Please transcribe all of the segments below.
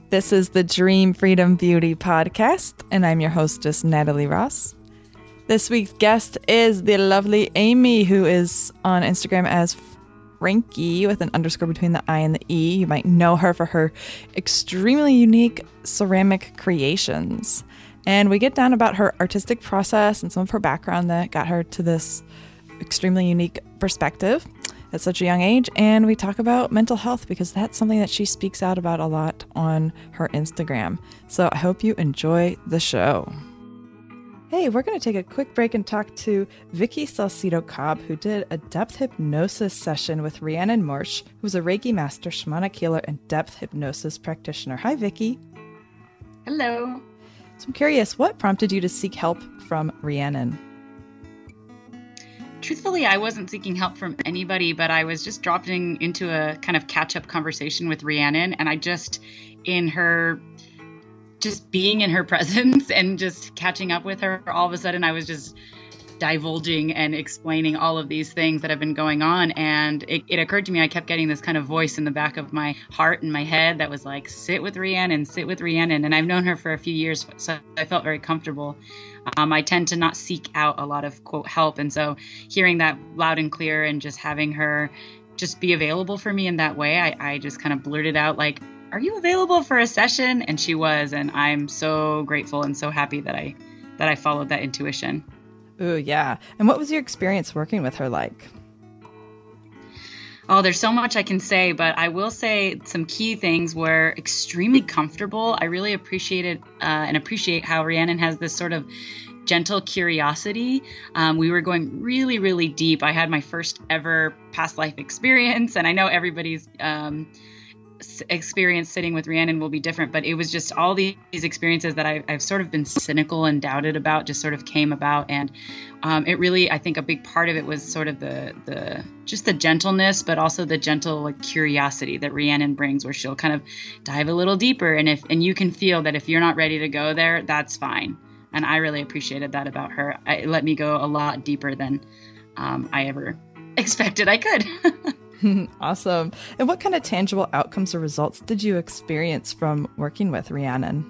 This is the Dream Freedom Beauty podcast, and I'm your hostess, Natalie Ross. This week's guest is the lovely Amy, who is on Instagram as Frankie with an underscore between the I and the E. You might know her for her extremely unique ceramic creations. And we get down about her artistic process and some of her background that got her to this extremely unique perspective at such a young age. And we talk about mental health because that's something that she speaks out about a lot on her Instagram. So I hope you enjoy the show. Hey, we're going to take a quick break and talk to Vicky Salcido-Cobb, who did a depth hypnosis session with Rhiannon Morsch, who's a Reiki master, shamanic healer, and depth hypnosis practitioner. Hi, Vicky. Hello. So I'm curious, what prompted you to seek help from Rhiannon? Truthfully, I wasn't seeking help from anybody, but I was just dropping into a kind of catch-up conversation with Rhiannon, and I just being in her presence and just catching up with her, all of a sudden I was just divulging and explaining all of these things that have been going on. And it occurred to me, I kept getting this kind of voice in the back of my heart and my head that was like, sit with Rhiannon, sit with Rhiannon. And I've known her for a few years, so I felt very comfortable. I tend to not seek out a lot of, quote, help. And so hearing that loud and clear and just having her just be available for me in that way, I just kind of blurted out like, are you available for a session? And she was, and I'm so grateful and so happy that I followed that intuition. Ooh, yeah. And what was your experience working with her like? Oh, there's so much I can say, but I will say some key things were extremely comfortable. I really appreciated and appreciate how Rhiannon has this sort of gentle curiosity. We were going really, really deep. I had my first ever past life experience, and I know everybody's experience sitting with Rhiannon will be different, but it was just all these experiences that I've sort of been cynical and doubted about just sort of came about. And it really, I think a big part of it was sort of the just the gentleness, but also the gentle like curiosity that Rhiannon brings, where she'll kind of dive a little deeper. And you can feel that if you're not ready to go there, that's fine. And I really appreciated that about her. It let me go a lot deeper than I ever expected I could. Awesome. And what kind of tangible outcomes or results did you experience from working with Rhiannon?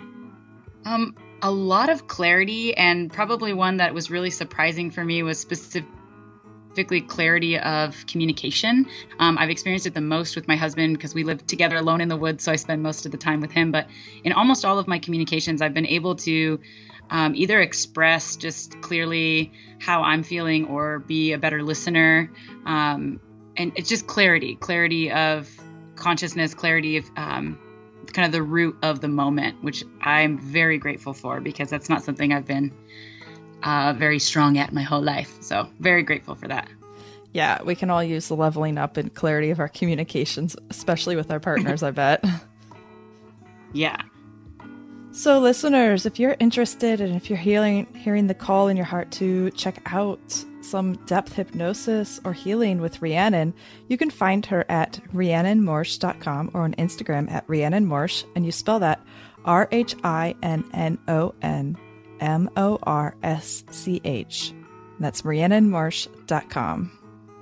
A lot of clarity, and probably one that was really surprising for me was specifically clarity of communication. I've experienced it the most with my husband because we live together alone in the woods, so I spend most of the time with him. But in almost all of my communications, I've been able to either express just clearly how I'm feeling or be a better listener. And it's just clarity of consciousness, clarity of kind of the root of the moment, which I'm very grateful for because that's not something I've been very strong at my whole life. So very grateful for that. Yeah, we can all use the leveling up and clarity of our communications, especially with our partners, I bet. Yeah. So listeners, if you're interested and if you're hearing the call in your heart to check out some depth hypnosis or healing with Rhiannon, you can find her at rhiannonmorsch.com or on Instagram at Rhiannon Morsch, and you spell that RhiannonMorsch. That's rhiannonmorsch.com.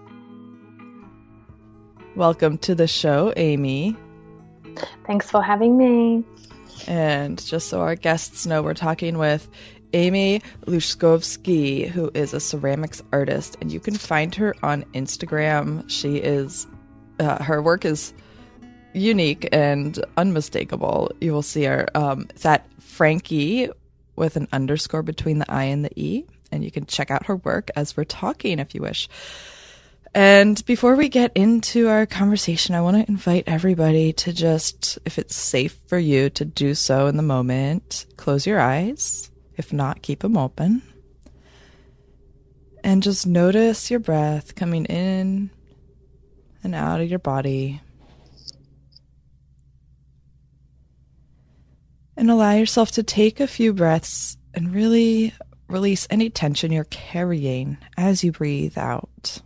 Welcome to the show, Amy. Thanks for having me. And just so our guests know, we're talking with Amy Luszkowski, who is a ceramics artist, and you can find her on Instagram. She is, her work is unique and unmistakable. You will see her. It's at Frankie with an underscore between the I and the E, and you can check out her work as we're talking if you wish. And before we get into our conversation, I want to invite everybody to just, if it's safe for you to do so in the moment, close your eyes. If not, keep them open. And just notice your breath coming in and out of your body. And allow yourself to take a few breaths and really release any tension you're carrying as you breathe out.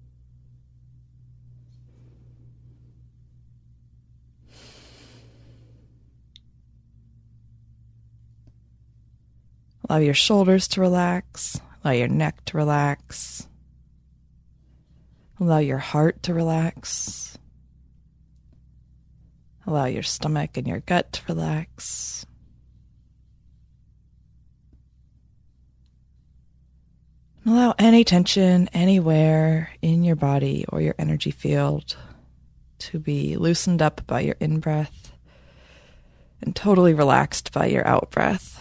Allow your shoulders to relax. Allow your neck to relax. Allow your heart to relax. Allow your stomach and your gut to relax. Allow any tension anywhere in your body or your energy field to be loosened up by your in-breath and totally relaxed by your out-breath.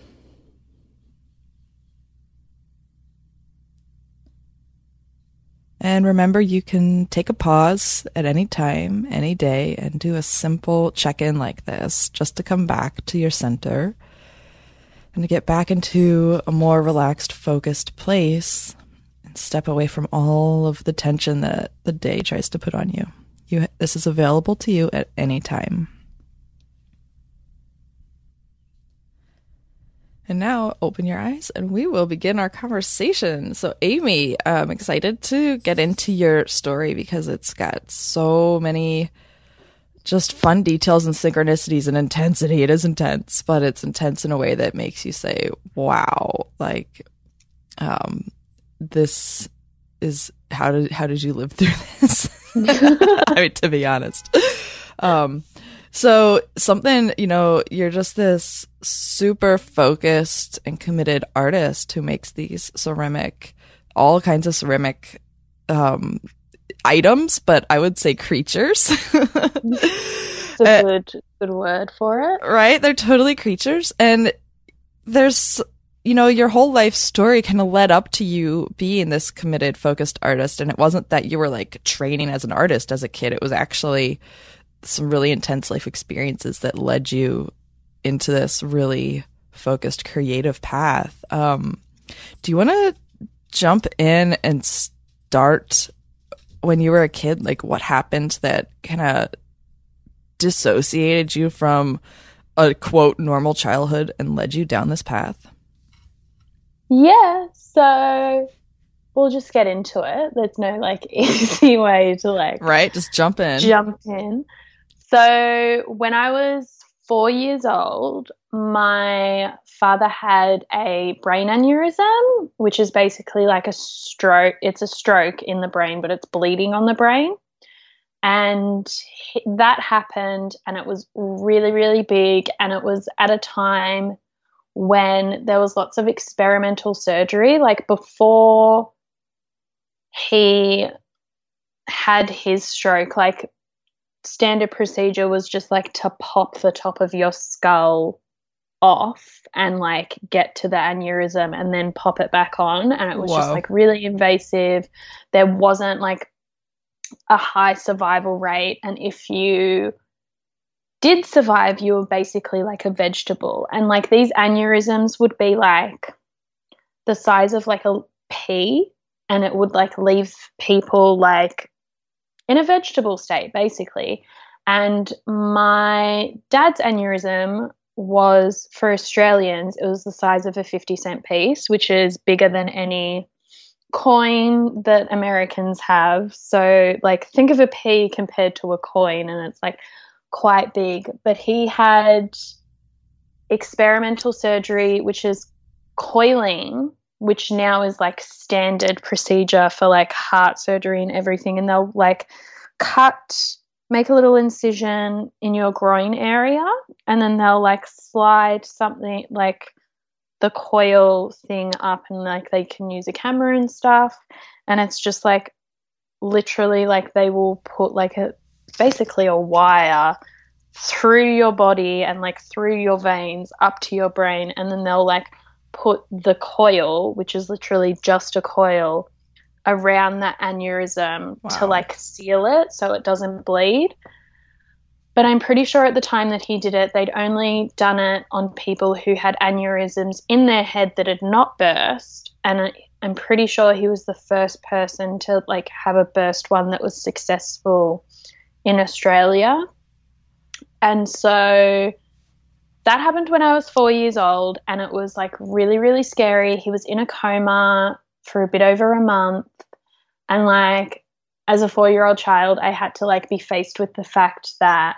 And remember, you can take a pause at any time, any day, and do a simple check-in like this just to come back to your center and to get back into a more relaxed, focused place and step away from all of the tension that the day tries to put on you. This is available to you at any time. And now open your eyes and we will begin our conversation. So Amy, I'm excited to get into your story because it's got so many just fun details and synchronicities and intensity. It is intense, but it's intense in a way that makes you say, wow, like, this is, how did you live through this? I mean, to be honest. So something, you're just this super focused and committed artist who makes these all kinds of ceramic, items, but I would say creatures. It's a good word for it. Right? They're totally creatures. And there's, your whole life story kind of led up to you being this committed, focused artist. And it wasn't that you were like training as an artist as a kid. It was actually some really intense life experiences that led you into this really focused, creative path. Do you want to jump in and start when you were a kid? Like, what happened that kind of dissociated you from a quote normal childhood and led you down this path? Yeah, so we'll just get into it. There's no easy way to right, just jump in. So when I was 4 years old, my father had a brain aneurysm, which is basically like a stroke. It's a stroke in the brain, but it's bleeding on the brain. And that happened, and it was really, really big. And it was at a time when there was lots of experimental surgery. Like, before he had his stroke, standard procedure was just to pop the top of your skull off and get to the aneurysm and then pop it back on. And it was just really invasive. There wasn't a high survival rate. And if you did survive, you were basically a vegetable. And these aneurysms would be the size of a pea, and it would leave people in a vegetable state, basically. And my dad's aneurysm was, for Australians, it was the size of a 50-cent piece, which is bigger than any coin that Americans have. So, think of a pea compared to a coin, and it's quite big. But he had experimental surgery, which is coiling, which now is standard procedure for heart surgery and everything. And they'll make a little incision in your groin area, and then they'll slide something the coil thing up, and they can use a camera and stuff. And it's just literally they will put basically a wire through your body and through your veins up to your brain, and then they'll put the coil, which is literally just a coil, around that aneurysm to seal it so it doesn't bleed. But I'm pretty sure at the time that he did it, they'd only done it on people who had aneurysms in their head that had not burst. And I'm pretty sure he was the first person to have a burst one that was successful in Australia. And so that happened when I was 4 years old, and it was really, really scary. He was in a coma for a bit over a month. And as a 4-year-old child, I had to be faced with the fact that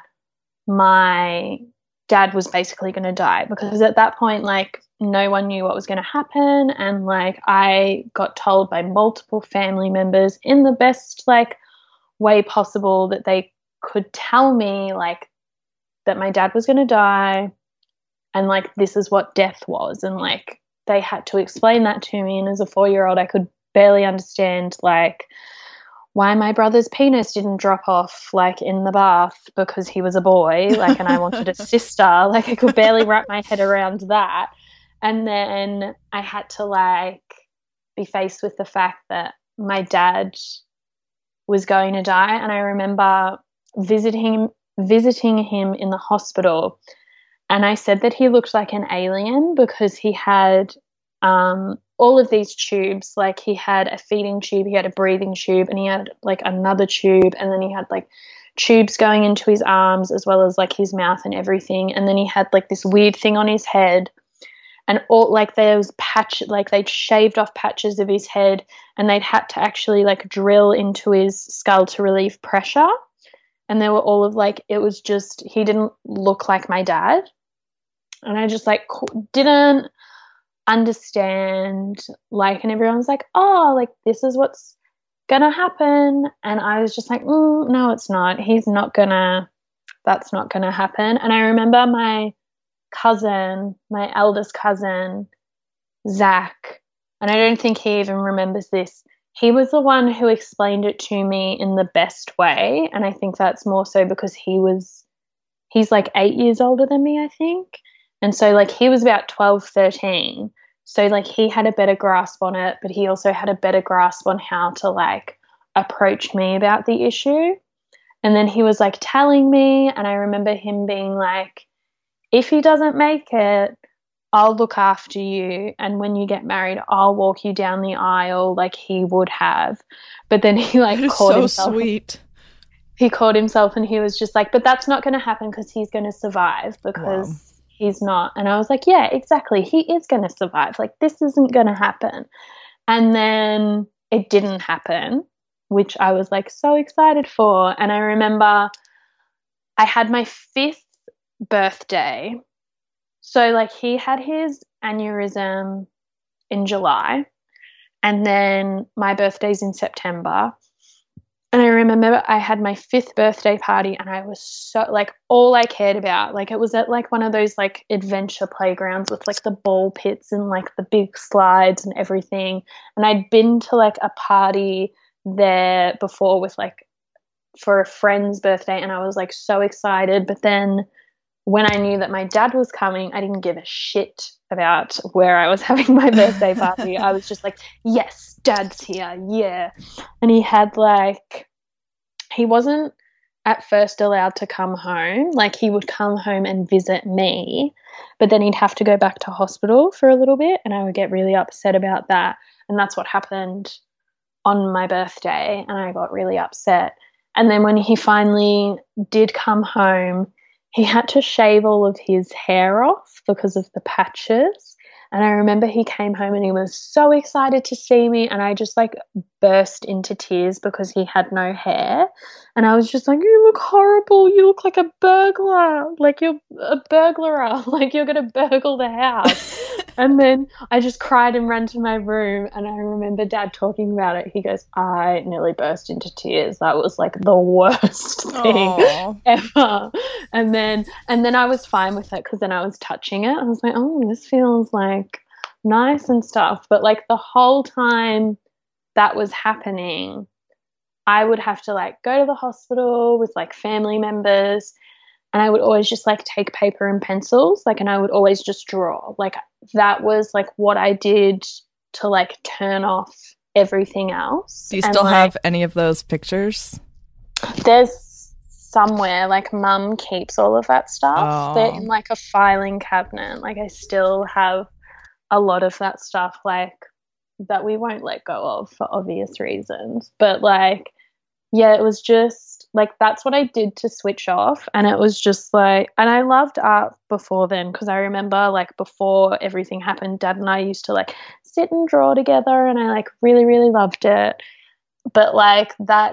my dad was basically going to die, because at that point, no one knew what was going to happen. And I got told by multiple family members in the best way possible that they could tell me that my dad was going to die, and like this is what death was, and like they had to explain that to me. And as a 4-year-old, I could barely understand like why my brother's penis didn't drop off like in the bath because he was a boy, like, and I wanted a sister. Like I could barely wrap my head around that. And then I had to like be faced with the fact that my dad was going to die. And I remember visiting him in the hospital, and I said that he looked like an alien because he had all of these tubes. Like he had a feeding tube, he had a breathing tube, and he had like another tube, and then he had like tubes going into his arms as well as like his mouth and everything. And then he had like this weird thing on his head, and all like there was like they'd shaved off patches of his head, and they'd had to actually like drill into his skull to relieve pressure. And there were all of like, it was just, he didn't look like my dad. And I just like didn't understand, like, and everyone's like, oh, like this is what's gonna happen. And I was just like, no, it's not. That's not gonna happen. And I remember my eldest cousin, Zach, and I don't think he even remembers this. He was the one who explained it to me in the best way. And I think that's more so because he's like 8 years older than me, I think. And so like he was about 12, 13. So like he had a better grasp on it, but he also had a better grasp on how to like approach me about the issue. And then he was like telling me, and I remember him being like, if he doesn't make it, I'll look after you, and when you get married, I'll walk you down the aisle like he would have. But then he like caught himself. Sweet. He caught himself, and he was just like, but that's not going to happen because he's going to survive, because he's not. And I was like, yeah, exactly. He is going to survive. Like this isn't going to happen. And then it didn't happen, which I was like so excited for. And I remember I had my 5th birthday. So like he had his aneurysm in July, and then my birthday's in September. And I remember I had my 5th birthday party, and I was so like, all I cared about, like it was at like one of those like adventure playgrounds with like the ball pits and like the big slides and everything. And I'd been to like a party there before with like for a friend's birthday, and I was like so excited. But then when I knew that my dad was coming, I didn't give a shit about where I was having my birthday party. I was just like, yes, dad's here, yeah. And he had like, he wasn't at first allowed to come home. Like he would come home and visit me, but then he'd have to go back to hospital for a little bit, and I would get really upset about that. And that's what happened on my birthday, and I got really upset. And then when he finally did come home, he had to shave all of his hair off because of the patches. And I remember he came home and he was so excited to see me, and I just like burst into tears because he had no hair. And I was just like, you look horrible. You look like a burglar. Like you're a burglar. Like you're going to burgle the house. And then I just cried and ran to my room, and I remember Dad talking about it. He goes, I nearly burst into tears. That was like the worst thing ever. And then I was fine with it because then I was touching it. I was like, oh, this feels like nice and stuff. But like the whole time that was happening, I would have to like go to the hospital with like family members, and I would always just like take paper and pencils, like, and I would always just draw. Like that was like what I did to like turn off everything else. Do you still have any of those pictures? There's somewhere, like Mum keeps all of that stuff. They're in like a filing cabinet. Like I still have a lot of that stuff, like that we won't let go of for obvious reasons. But like, yeah, it was just like, that's what I did to switch off. And it was just like, and I loved art before then, because I remember like before everything happened, Dad and I used to like sit and draw together, and I like really, really loved it. But like that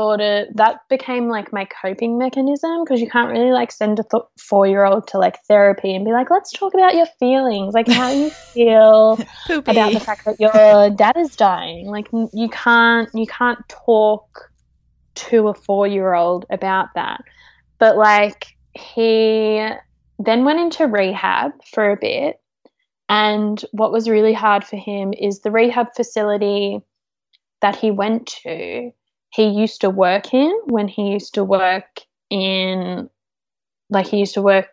became like my coping mechanism, because you can't really like send a 4-year-old to like therapy and be like, let's talk about your feelings, like how you feel about the fact that your dad is dying. Like you can't talk to a 4-year-old about that. But like he then went into rehab for a bit. And what was really hard for him is the rehab facility that he went to, he used to work in when he used to work in, like he used to work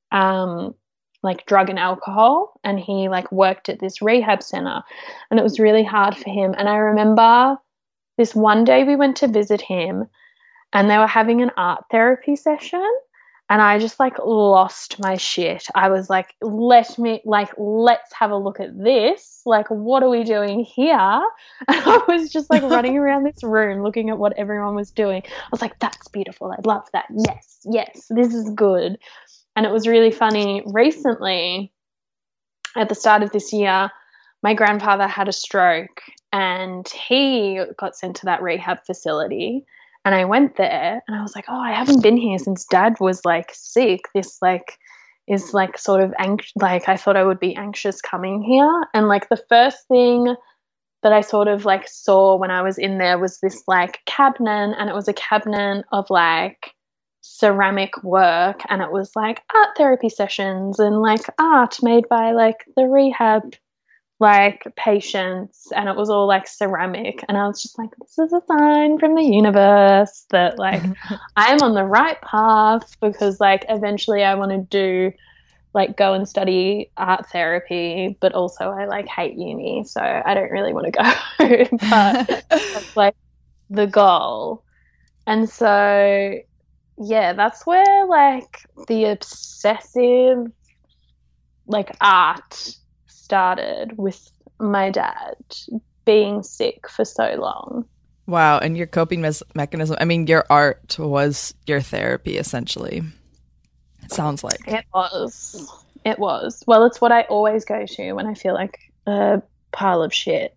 like drug and alcohol, and he like worked at this rehab center, and it was really hard for him. And I remember this one day we went to visit him, and they were having an art therapy session, and I just like lost my shit. I was like, let's have a look at this. Like, what are we doing here? And I was just like running around this room looking at what everyone was doing. I was like, that's beautiful. I love that. Yes, this is good. And it was really funny. Recently, at the start of this year, my grandfather had a stroke and he got sent to that rehab facility. And I went there and I was like, oh, I haven't been here since Dad was like sick. This like is like sort of like I thought I would be anxious coming here. And like the first thing that I sort of like saw when I was in there was this like cabinet, and it was a cabinet of like ceramic work, and it was like art therapy sessions and like art made by like the rehab like patients, and it was all like ceramic, and I was just like, this is a sign from the universe that like I'm on the right path, because like eventually I want to do like go and study art therapy, but also I like hate uni, so I don't really want to go but that's like the goal. And so yeah, that's where like the obsessive like art started, with my dad being sick for so long. Wow. And your coping mechanism, I mean, your art was your therapy, essentially. It sounds like. It was. Well, it's what I always go to when I feel like a pile of shit.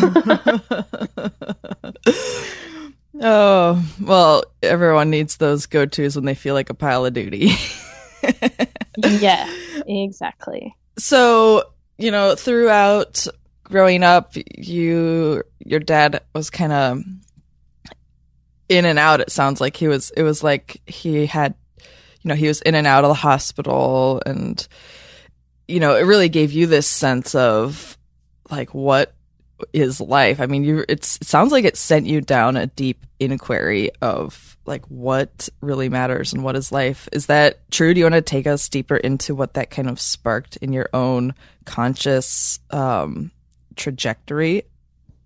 Oh, well, everyone needs those go-tos when they feel like a pile of duty. Yeah, exactly. So, you know, throughout growing up, your dad was kind of in and out. It sounds like it was like he had, you know, he was in and out of the hospital, and, you know, it really gave you this sense of like, what is life? I mean, it sounds like it sent you down a deep inquiry of like what really matters and what is life. Is that true? Do you want to take us deeper into what that kind of sparked in your own conscious trajectory?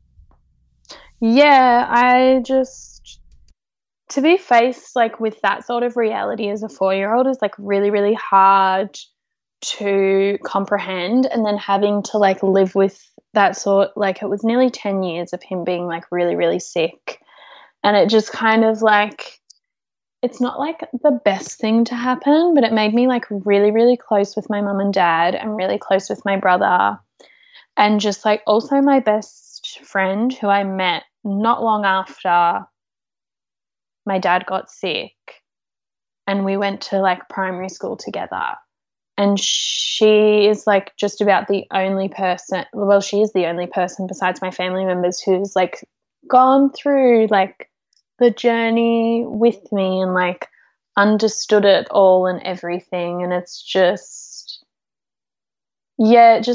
Yeah, to be faced like with that sort of reality as a 4-year-old is like really, really hard to comprehend, and then having to like live with that sort, like it was nearly 10 years of him being like really, really sick, and it just kind of like, it's not like the best thing to happen, but it made me like really, really close with my mum and dad, and really close with my brother, and just like also my best friend who I met not long after my dad got sick, and we went to like primary school together. And she is like just about the only person, well, she is the only person besides my family members who's like gone through like the journey with me and like understood it all and everything. And it's just, yeah, it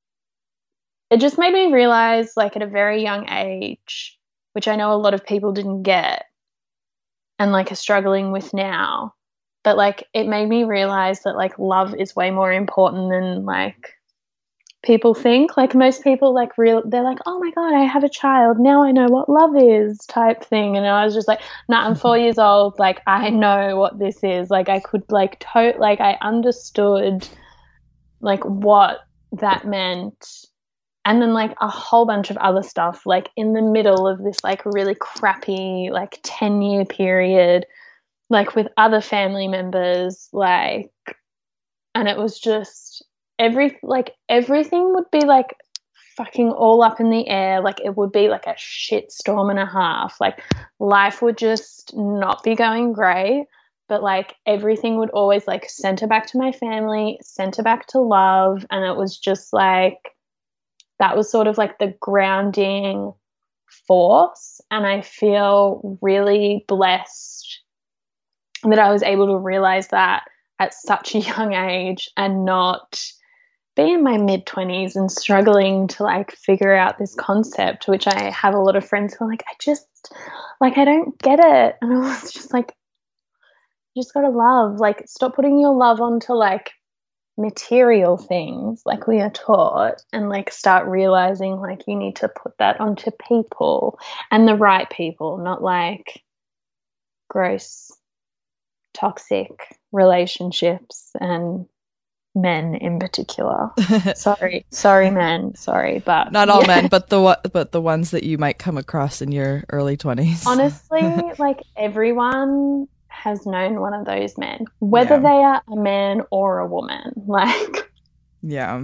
just made me realize like at a very young age, which I know a lot of people didn't get and like are struggling with now. But like it made me realize that like love is way more important than like people think. Like most people like they're like, oh my God, I have a child, now I know what love is type thing. And I was just like, nah, I'm 4 years old, like I know what this is. Like I could like like I understood like what that meant. And then like a whole bunch of other stuff like in the middle of this like really crappy like 10-year period, like with other family members, like, and it was just everything would be like fucking all up in the air. Like it would be like a shit storm and a half. Like life would just not be going great, but like everything would always like center back to my family, center back to love. And it was just like, that was sort of like the grounding force. And I feel really blessed that I was able to realize that at such a young age and not be in my mid-20s and struggling to like figure out this concept, which I have a lot of friends who are like, I don't get it. And I was just like, you just gotta love, like, stop putting your love onto like material things like we are taught, and like start realizing like you need to put that onto people, and the right people, not like gross toxic relationships and men in particular. sorry men, but not all men, but the ones that you might come across in your early 20s. Honestly, like everyone has known one of those men, whether they are a man or a woman. Like, yeah.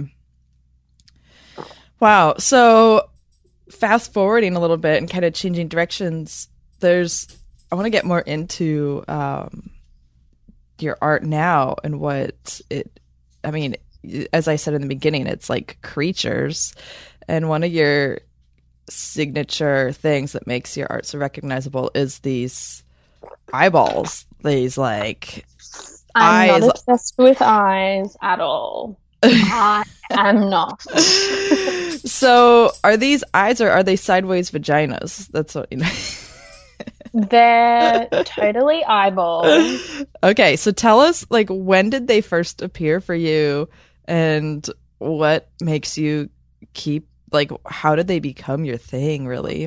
Wow. So fast forwarding a little bit and kind of changing directions, I want to get more into your art now and as I said in the beginning, it's like creatures. And one of your signature things that makes your art so recognizable is these eyeballs, these like I'm eyes. not obsessed with eyes at all. I am not. So are these eyes or are they sideways vaginas? That's what you know. They're totally eyeballs. Okay, so tell us, like, when did they first appear for you, and what makes you keep, like, how did they become your thing, really?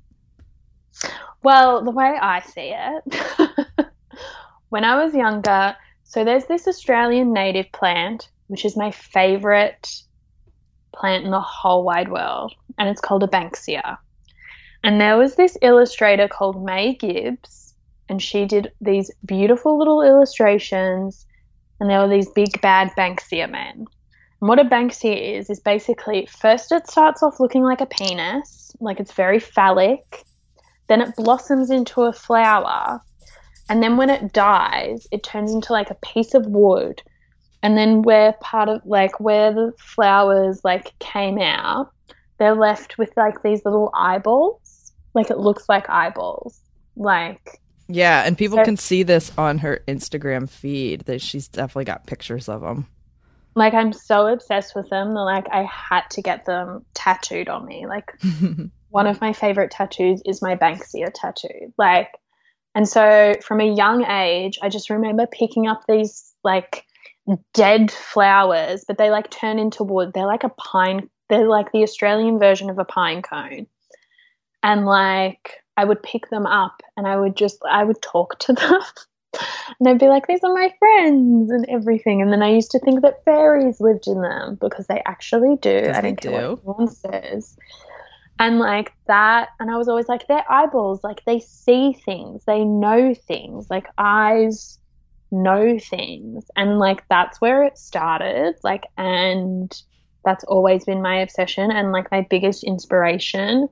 Well, the way I see it, when I was younger, so there's this Australian native plant, which is my favorite plant in the whole wide world, and it's called a Banksia. And there was this illustrator called May Gibbs, and she did these beautiful little illustrations, and there were these big bad Banksia men. And what a Banksia is basically, first it starts off looking like a penis, like it's very phallic, then it blossoms into a flower, and then when it dies, it turns into like a piece of wood, and then where part of, like, where the flowers, like, came out, they're left with, like, these little eyeballs. Like, it looks like eyeballs. Like, yeah, and people can see this on her Instagram feed. That she's definitely got pictures of them. Like, I'm so obsessed with them that, like, I had to get them tattooed on me. Like, one of my favorite tattoos is my Banksia tattoo. Like, and so from a young age, I just remember picking up these, like, dead flowers, but they, like, turn into wood. They're like a pine. They're like the Australian version of a pine cone. And, like, I would pick them up and I would talk to them. And I'd be like, these are my friends and everything. And then I used to think that fairies lived in them, because they actually do. I don't care what anyone says. And, like, that, and I was always like, they're eyeballs. Like, they see things. They know things. Like, eyes know things. And, like, that's where it started. Like, and that's always been my obsession. And, like, my biggest inspiration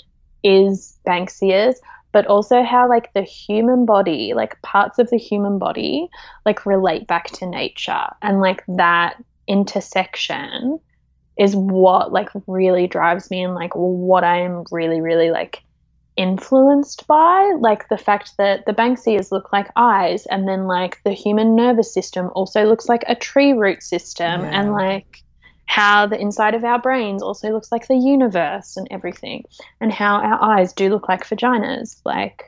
is Banksias, but also how, like, the human body, like, parts of the human body, like, relate back to nature. And, like, that intersection is what, like, really drives me, and, like, what I am really, really, like, influenced by. Like, the fact that the Banksias look like eyes, and then, like, the human nervous system also looks like a tree root system, and, like, how the inside of our brains also looks like the universe and everything, and how our eyes do look like vaginas. Like,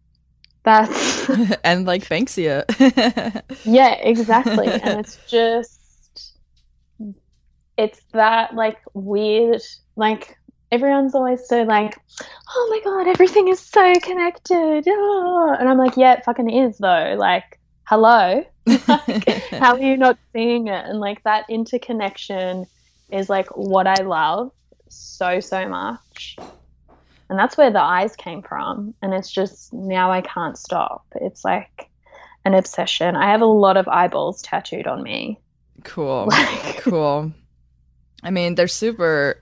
that's and like Banksia. Yeah, exactly. And it's just, it's that, like, weird, like, everyone's always so like, oh my God, everything is so connected. Oh. And I'm like, yeah, it fucking is though. Like, hello. Like, how are you not seeing it? And, like, that interconnection is, like, what I love so much. And that's where the eyes came from. And it's just, now I can't stop. It's like an obsession. I have a lot of eyeballs tattooed on me. Cool. Cool. I mean, they're super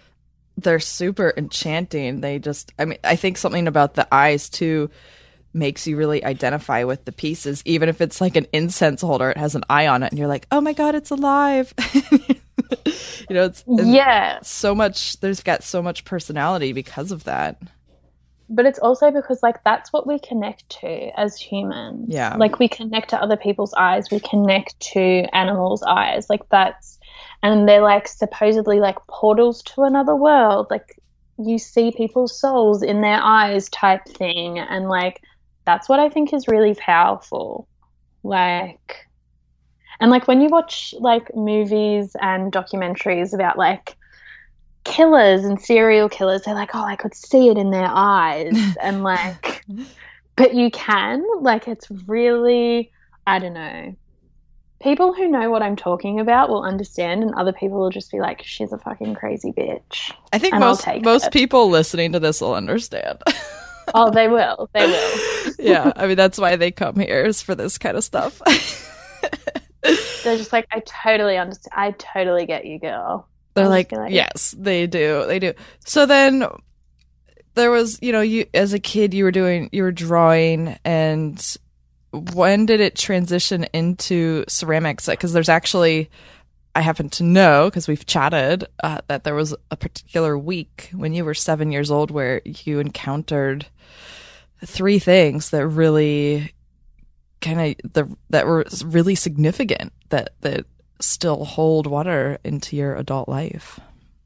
enchanting. I think something about the eyes too makes you really identify with the pieces, even if it's like an incense holder, it has an eye on it, and you're like, oh my God, it's alive. You know, it's so much, there's got so much personality because of that. but it's also because like that's what we connect to as humans. Yeah. Like we connect to other people's eyes, we connect to animals' eyes. Like that's, and they're like supposedly like portals to another world. Like you see people's souls in their eyes type thing. And like that's what I think is really powerful. Like, and like when you watch like movies and documentaries about like killers and serial killers, they're like, oh, I could see it in their eyes. And like, but you can, like, it's really, I don't know. People who know what I'm talking about will understand, and other people will just be like, she's a fucking crazy bitch. I think most people listening to this will understand. Oh, they will. They will. Yeah. I mean, that's why they come here, is for this kind of stuff. They're just like, I totally understand. I totally get you, girl. They're like, yes, they do. They do. So then there was, you know, you as a kid, you were drawing, and when did it transition into ceramics? Because there's actually, I happen to know, because we've chatted, that there was a particular week when you were 7 years old where you encountered 3 things that really that were really significant, that still hold water into your adult life.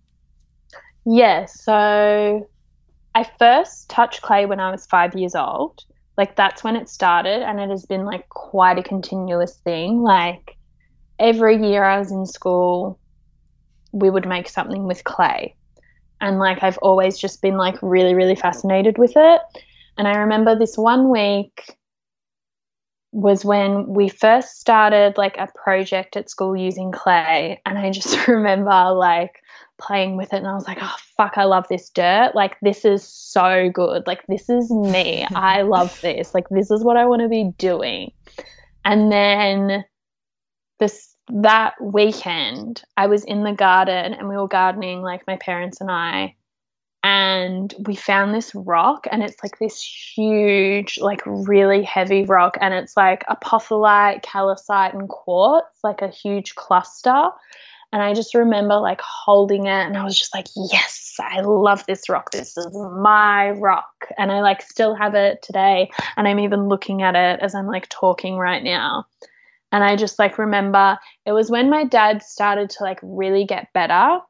Yeah, so I first touched clay when I was 5 years old. Like that's when it started, and it has been like quite a continuous thing. Like every year I was in school, we would make something with clay. And like I've always just been like really, really fascinated with it. And I remember this one week was when we first started like a project at school using clay, and I just remember like playing with it, and I was like, oh fuck, I love this dirt, like this is so good, like this is me, I love this, like this is what I want to be doing. And then that weekend I was in the garden, and we were gardening, like my parents and I, and we found this rock, and it's like this huge, like really heavy rock, and it's like apophyllite, calcite, and quartz, like a huge cluster. And I just remember like holding it, and I was just like, yes, I love this rock. This is my rock. And I like still have it today, and I'm even looking at it as I'm like talking right now. And I just like remember it was when my dad started to like really get better,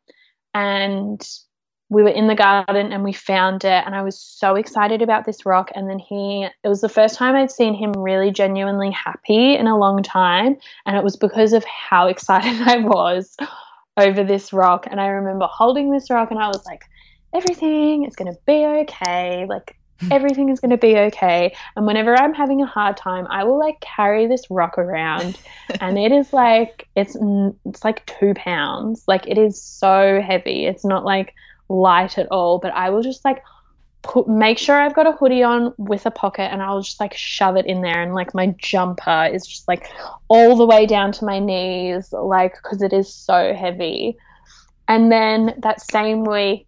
and we were in the garden and we found it, and I was so excited about this rock. And then it was the first time I'd seen him really genuinely happy in a long time. And it was because of how excited I was over this rock. And I remember holding this rock, and I was like, everything is going to be okay. Like everything is going to be okay. And whenever I'm having a hard time, I will like carry this rock around, and it is like, it's like 2 pounds. Like it is so heavy. It's not like light at all, but I will just like make sure I've got a hoodie on with a pocket, and I'll just like shove it in there, and like my jumper is just like all the way down to my knees, like because it is so heavy. And then that same week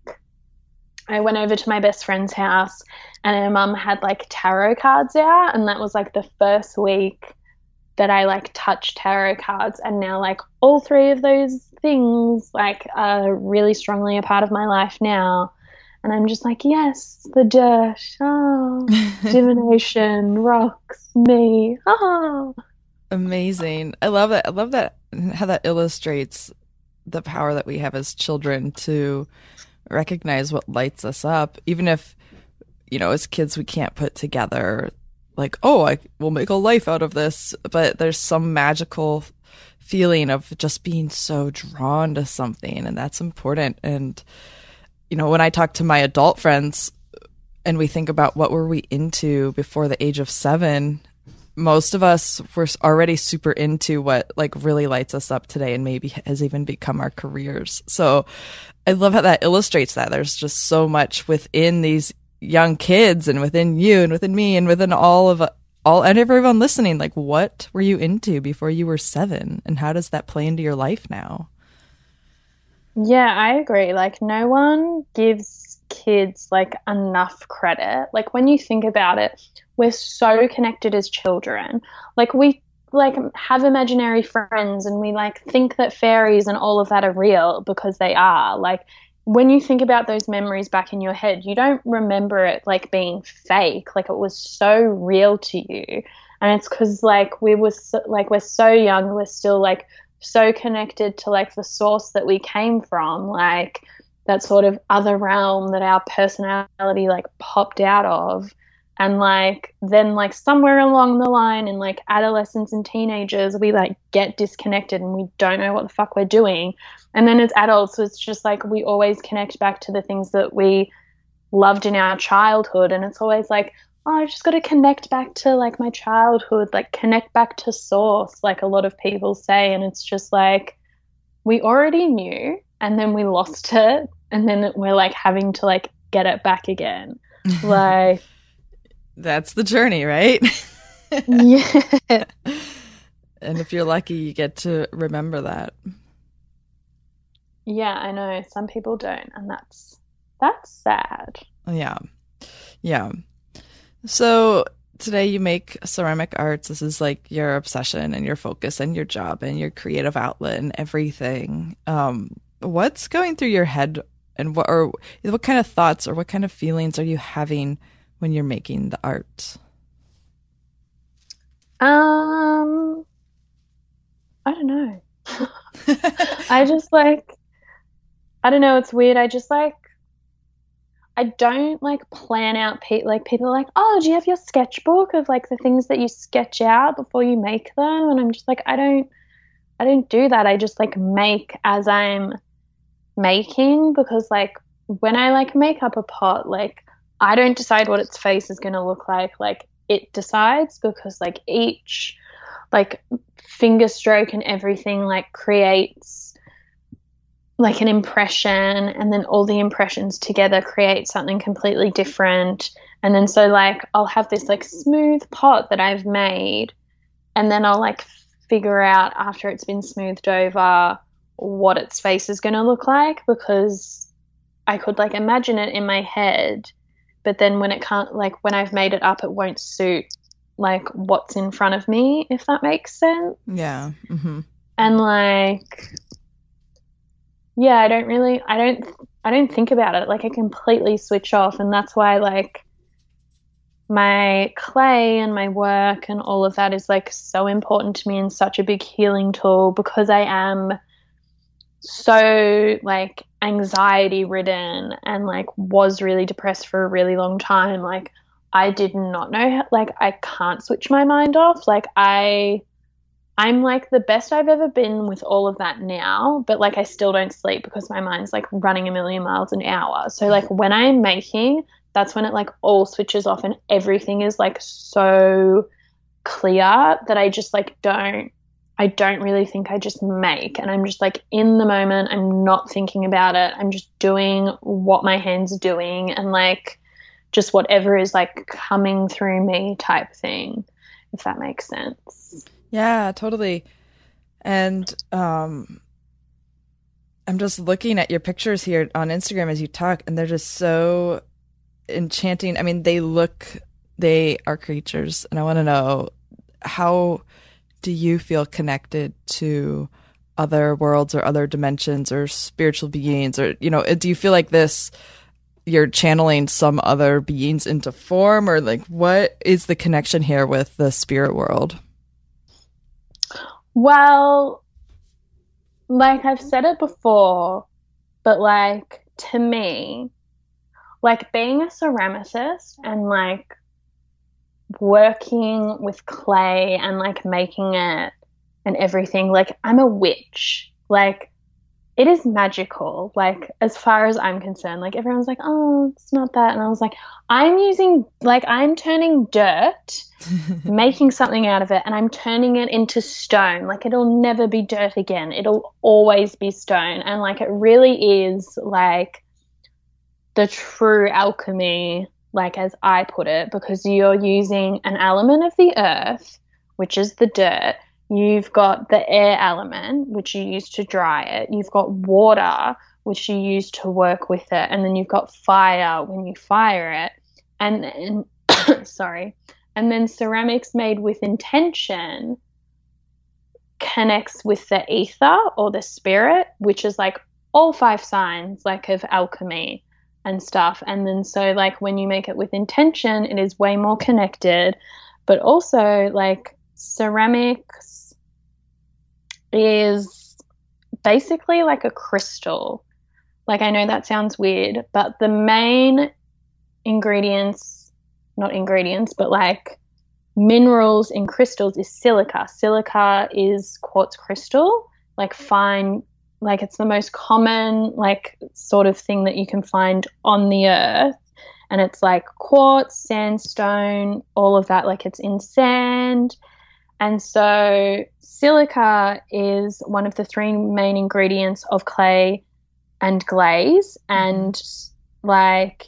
I went over to my best friend's house, and her mum had like tarot cards out, and that was like the first week that I like touched tarot cards. And now like all 3 of those things like are really strongly a part of my life now. And I'm just like, yes, the dirt, oh, divination, rocks, me, oh. Amazing. I love that. I love that, how that illustrates the power that we have as children to recognize what lights us up, even if, you know, as kids we can't put together like, oh, I will make a life out of this, but there's some magical feeling of just being so drawn to something, and that's important. And you know, when I talk to my adult friends and we think about what were we into before the age of 7, most of us were already super into what like really lights us up today, and maybe has even become our careers. So I love how that illustrates that there's just so much within these young kids, and within you, and within me, and within all and everyone listening. Like, what were you into before you were 7, and how does that play into your life now? Yeah, I agree. Like, no one gives kids like enough credit. Like, when you think about it, we're so connected as children. Like, we like have imaginary friends, and we like think that fairies and all of that are real, because they are. Like, when you think about those memories back in your head, you don't remember it like being fake. Like it was so real to you. And it's because like we're so young, we're still like so connected to like the source that we came from, like that sort of other realm that our personality like popped out of. And like then like somewhere along the line in like adolescence and teenagers, we like get disconnected and we don't know what the fuck we're doing. And then as adults, it's just like we always connect back to the things that we loved in our childhood. And it's always like, oh, I just got to connect back to like my childhood, like connect back to source, like a lot of people say. And it's just like we already knew and then we lost it. And then we're like having to like get it back again. Like, that's the journey, right? yeah. And if you're lucky, you get to remember that. Yeah, I know. Some people don't, and that's sad. Yeah. Yeah. So today you make ceramic arts. This is like your obsession and your focus and your job and your creative outlet and everything. What's going through your head, and what kind of thoughts or what kind of feelings are you having when you're making the art? I don't know. I just like, I don't know. It's weird. I just like, I don't like plan out like people are like, oh, do you have your sketchbook of like the things that you sketch out before you make them? And I'm just like, I don't do that. I just like make as I'm making, because like when I like make up a pot, like I don't decide what its face is going to look like it decides, because like each like finger stroke and everything like creates like an impression, and then all the impressions together create something completely different. And then so like I'll have this like smooth pot that I've made, and then I'll like figure out after it's been smoothed over what its face is going to look like, because I could like imagine it in my head, but then when it can't, like when I've made it up, it won't suit like what's in front of me, if that makes sense. Yeah. Mm-hmm. And like, yeah, I don't think about it. Like I completely switch off, and that's why like my clay and my work and all of that is like so important to me and such a big healing tool, because I am so like anxiety ridden and like was really depressed for a really long time. Like I did not know how, like I can't switch my mind off. Like I'm like the best I've ever been with all of that now, but like I still don't sleep because my mind's like running a million miles an hour. So like when I'm making, that's when it like all switches off and everything is like so clear that I just like I don't really think, I just make, and I'm just like in the moment. I'm not thinking about it. I'm just doing what my hands are doing, and like just whatever is like coming through me type thing, if that makes sense. Yeah, totally. And I'm just looking at your pictures here on Instagram as you talk, and they're just so enchanting. I mean, they are creatures, and I want to know, how do you feel connected to other worlds or other dimensions or spiritual beings? Or, you know, do you feel like you're channeling some other beings into form, or like what is the connection here with the spirit world? Well, like I've said it before, but like to me, like being a ceramicist and like working with clay and like making it and everything, like I'm a witch. Like it is magical, like as far as I'm concerned. Like everyone's like, oh, it's not that, and I was like, I'm turning dirt making something out of it, and I'm turning it into stone. Like it'll never be dirt again, it'll always be stone. And like it really is like the true alchemy, like as I put it, because you're using an element of the earth, which is the dirt. You've got the air element, which you use to dry it. You've got water, which you use to work with it. And then you've got fire when you fire it. And sorry. And then ceramics made with intention connects with the ether or the spirit, which is like all 5 signs like of alchemy and stuff. And then so like when you make it with intention, it is way more connected. But also like ceramics is basically like a crystal. Like I know that sounds weird, but the main ingredients, not ingredients, but like minerals in crystals is silica. Silica is quartz crystal, like fine, like it's the most common like sort of thing that you can find on the earth. And it's like quartz, sandstone, all of that, like it's in sand. And so silica is one of the 3 main ingredients of clay and glaze. And like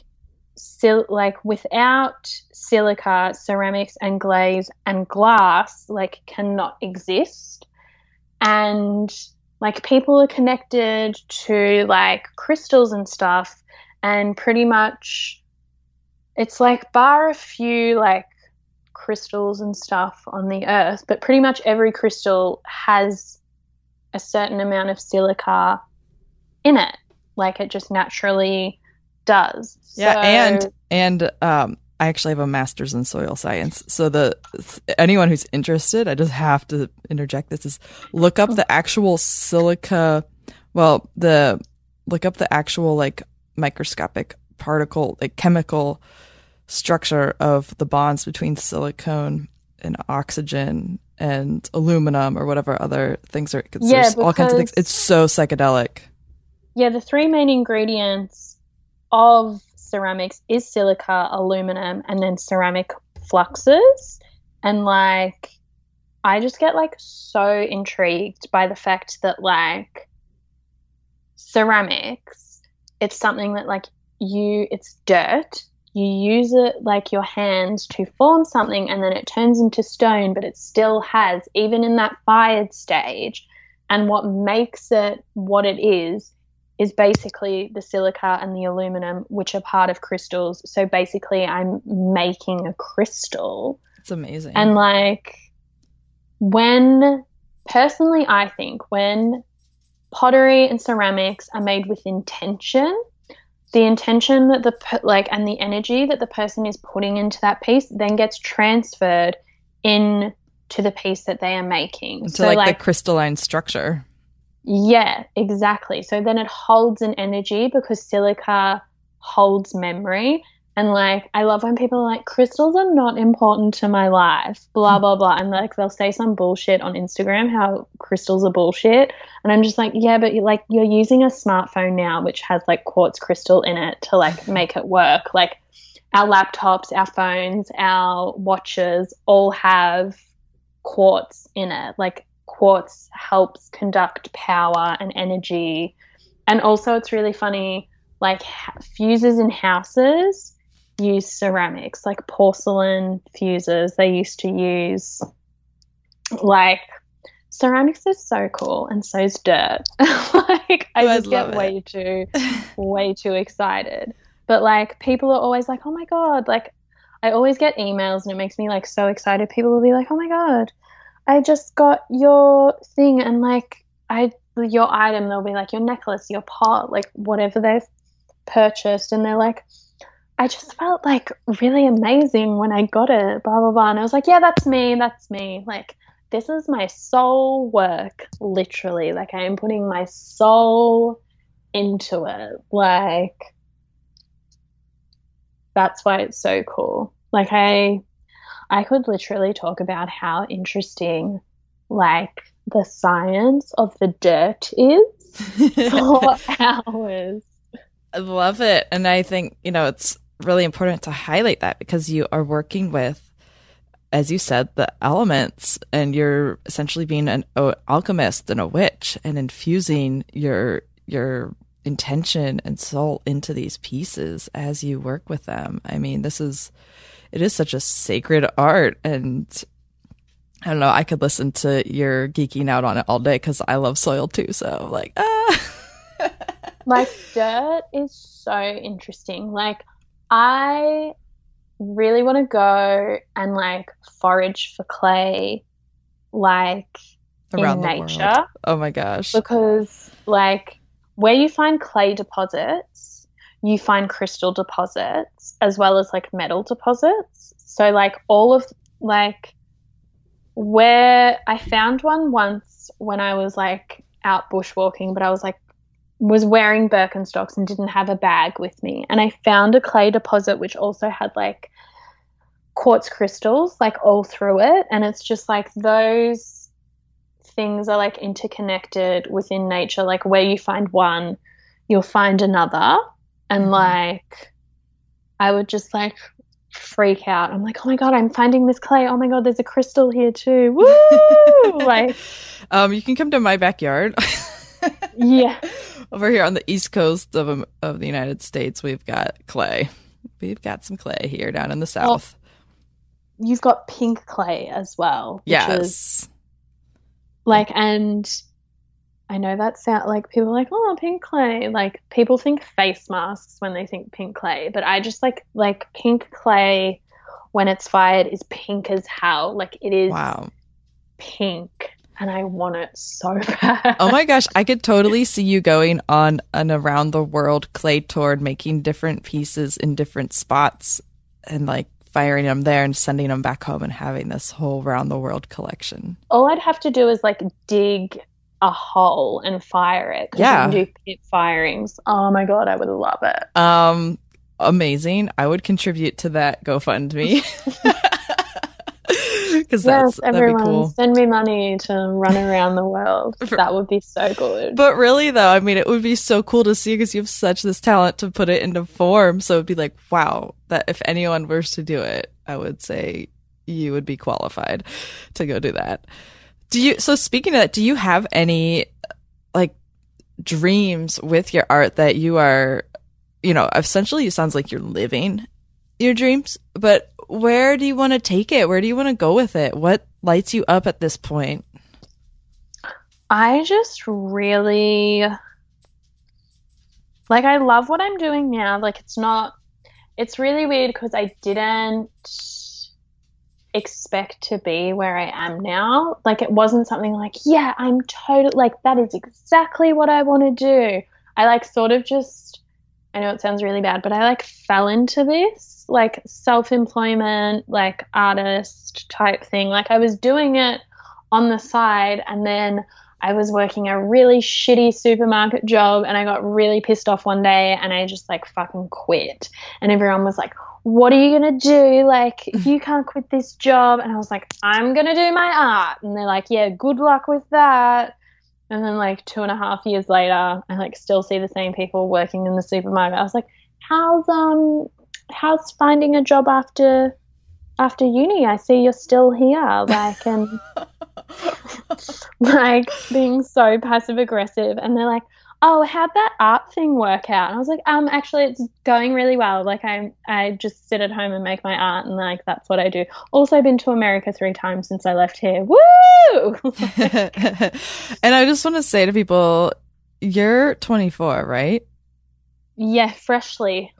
without silica, ceramics and glaze and glass like cannot exist. And like people are connected to like crystals and stuff, and pretty much it's like bar a few like crystals and stuff on the earth, but pretty much every crystal has a certain amount of silica in it. Like it just naturally does. Yeah, so, and I actually have a master's in soil science. So anyone who's interested, I just have to interject this, is look up the actual silica. Well, look up the actual like microscopic particle, like chemical structure of the bonds between silicone and oxygen and aluminum or whatever other things are. There's all kinds of things. It's so psychedelic. Yeah, the 3 main ingredients of ceramics is silica, aluminum, and then ceramic fluxes. And like I just get like so intrigued by the fact that like ceramics, it's something that like it's dirt, you use it like your hands to form something, and then it turns into stone, but it still has, even in that fired stage, and what makes it what it is basically the silica and the aluminum, which are part of crystals. So basically I'm making a crystal. It's amazing. And like personally I think when pottery and ceramics are made with intention, the intention that and the energy that the person is putting into that piece then gets transferred into the piece that they are making. Into so like the crystalline structure. Yeah, exactly. So then it holds an energy because silica holds memory. And like, I love when people are like, crystals are not important to my life, blah, blah, blah. And like, they'll say some bullshit on Instagram, how crystals are bullshit. And I'm just like, yeah, but you're using a smartphone now, which has like quartz crystal in it to like make it work. Like our laptops, our phones, our watches all have quartz in it. Like quartz helps conduct power and energy. And also it's really funny, like fuses in houses use ceramics, like porcelain fuses. They used to use like ceramics is so cool, and so is dirt. Like I just get way too excited. But like people are always like, oh my God, like I always get emails and it makes me like so excited. People will be like, oh my God, I just got your thing, and like your item, they'll be like your necklace, your pot, like whatever they've purchased, and they're like, I just felt like really amazing when I got it, blah blah blah. And I was like, yeah, that's me. Like this is my soul work, literally. Like I am putting my soul into it. Like that's why it's so cool. Like I could literally talk about how interesting like the science of the dirt is for hours. I love it. And I think, it's really important to highlight that because you are working with, as you said, the elements, and you're essentially being an alchemist and a witch and infusing your intention and soul into these pieces as you work with them. I mean, it is such a sacred art, and I don't know, I could listen to your geeking out on it all day because I love soil too. So like, Like dirt is so interesting. Like I really want to go and like forage for clay, like around in the nature. world. Oh my gosh. Because like where you find clay deposits, you find crystal deposits as well as like metal deposits. So like all of like where I found one once when I was like out bushwalking, but I was wearing Birkenstocks and didn't have a bag with me. And I found a clay deposit which also had like quartz crystals like all through it. And it's just like those things are like interconnected within nature. Like where you find one, you'll find another. And like I would just like freak out. I'm like, oh my God, I'm finding this clay. Oh my God, there's a crystal here too. Woo! Like, you can come to my backyard. Yeah. Over here on the East Coast of the United States, we've got clay. We've got some clay here down in the South. Well, you've got pink clay as well. Yes. Like, and I know that sound like people are like, oh, pink clay. Like people think face masks when they think pink clay, but I just like pink clay when it's fired is pink as hell. Like it is pink. And I want it so bad. Oh my gosh, I could totally see you going on an around the world clay tour, making different pieces in different spots and like firing them there and sending them back home and having this whole round the world collection. All I'd have to do is like dig a hole and fire it. Yeah. You can do pit firings. Oh my God, I would love it. Amazing. I would contribute to that GoFundMe. Because everyone, that'd be cool. Send me money to run around the world. That would be so good. But really, though, I mean, it would be so cool to see because you have such this talent to put it into form. So it'd be like, wow, that if anyone were to do it, I would say you would be qualified to go do that. So speaking of that, do you have any like dreams with your art that you are, essentially it sounds like you're living your dreams, but where do you want to take it? Where do you want to go with it? What lights you up at this point? I just really like, I love what I'm doing now. Like it's really weird because I didn't expect to be where I am now. Like it wasn't something like, yeah, I'm totally like, that is exactly what I want to do. I like sort of just, I know it sounds really bad, but I like fell into this like self-employment, like artist type thing. Like I was doing it on the side and then I was working a really shitty supermarket job and I got really pissed off one day and I just like fucking quit. And everyone was like, what are you going to do? Like you can't quit this job. And I was like, I'm going to do my art. And they're like, yeah, good luck with that. And then like 2.5 years later, I like still see the same people working in the supermarket. I was like, how's finding a job after uni? I see you're still here, like, and like being so passive aggressive. And they're like, oh, how'd that art thing work out? And I was like, actually it's going really well. Like I just sit at home and make my art and like that's what I do. Also been to America 3 times since I left here. Woo! And I just want to say to people, you're 24, right? Yeah, freshly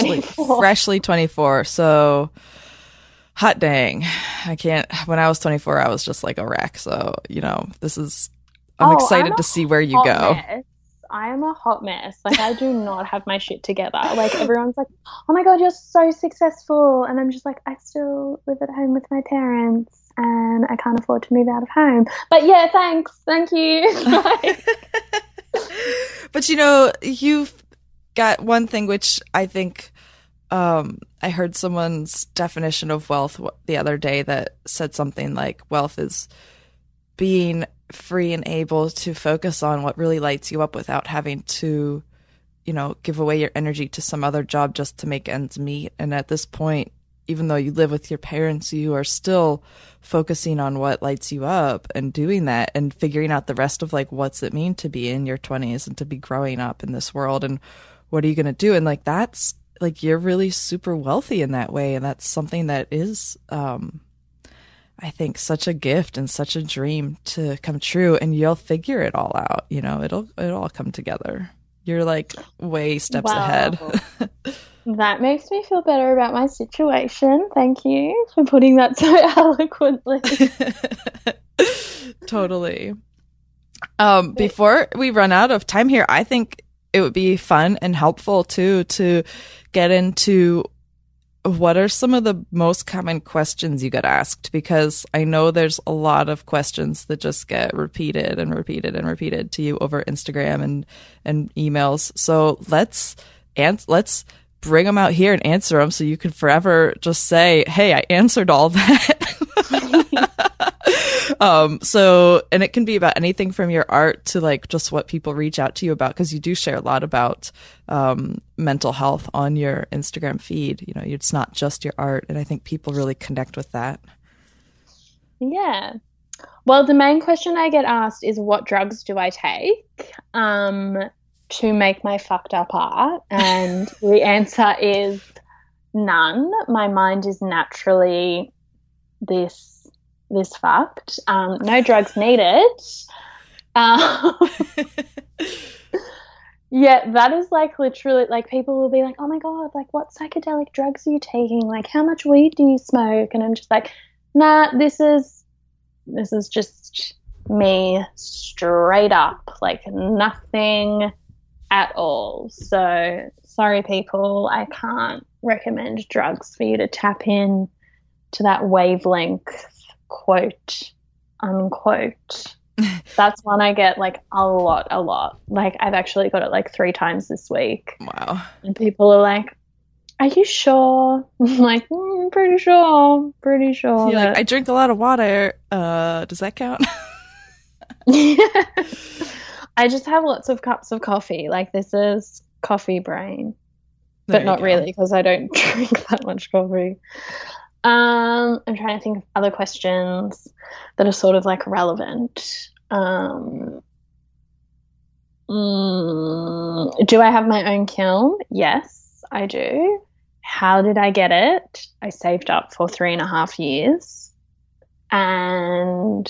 24. So hot dang. I can't. When I was 24, I was just like a wreck. So, I'm excited to see where you go. Mess. I am a hot mess. Like I do not have my shit together. Like everyone's like, oh my God, you're so successful. And I'm just like, I still live at home with my parents and I can't afford to move out of home. But yeah, thanks. Thank you. But you've got one thing which I think I heard someone's definition of wealth the other day that said something like wealth is being free and able to focus on what really lights you up without having to, give away your energy to some other job just to make ends meet. And at this point, even though you live with your parents, you are still focusing on what lights you up and doing that and figuring out the rest of like, what's it mean to be in your 20s and to be growing up in this world and what are you going to do? And like, that's like, you're really super wealthy in that way. And that's something that is, I think, such a gift and such a dream to come true. And you'll figure it all out. It'll all come together. You're like way steps ahead. That makes me feel better about my situation. Thank you for putting that so eloquently. Totally. Before we run out of time here, I think it would be fun and helpful too to get into what are some of the most common questions you get asked, because I know there's a lot of questions that just get repeated and repeated and repeated to you over Instagram and emails. So let's bring them out here and answer them, so you can forever just say, hey, I answered all that. And it can be about anything from your art to like just what people reach out to you about, because you do share a lot about mental health on your Instagram feed. You know, it's not just your art, and I think people really connect with that. Yeah. Well, the main question I get asked is, what drugs do I take to make my fucked up art? And the answer is none. My mind is naturally this fucked. No drugs needed. Yeah, that is like literally, like, people will be like, oh my God, like, what psychedelic drugs are you taking? Like, how much weed do you smoke? And I'm just like, nah, this is just me straight up, like nothing at all. So sorry, people, I can't recommend drugs for you to tap in to that wavelength, quote unquote. That's one I get like a lot. Like, I've actually got it like 3 times this week. Wow. And people are like, are you sure? I'm like, pretty sure. You're like, I drink a lot of water. Does that count? Yeah. I just have lots of cups of coffee. Like, this is coffee brain. But not really, because I don't drink that much coffee. I'm trying to think of other questions that are sort of like relevant. Do I have my own kiln? Yes, I do. How did I get it? I saved up for 3.5 years. And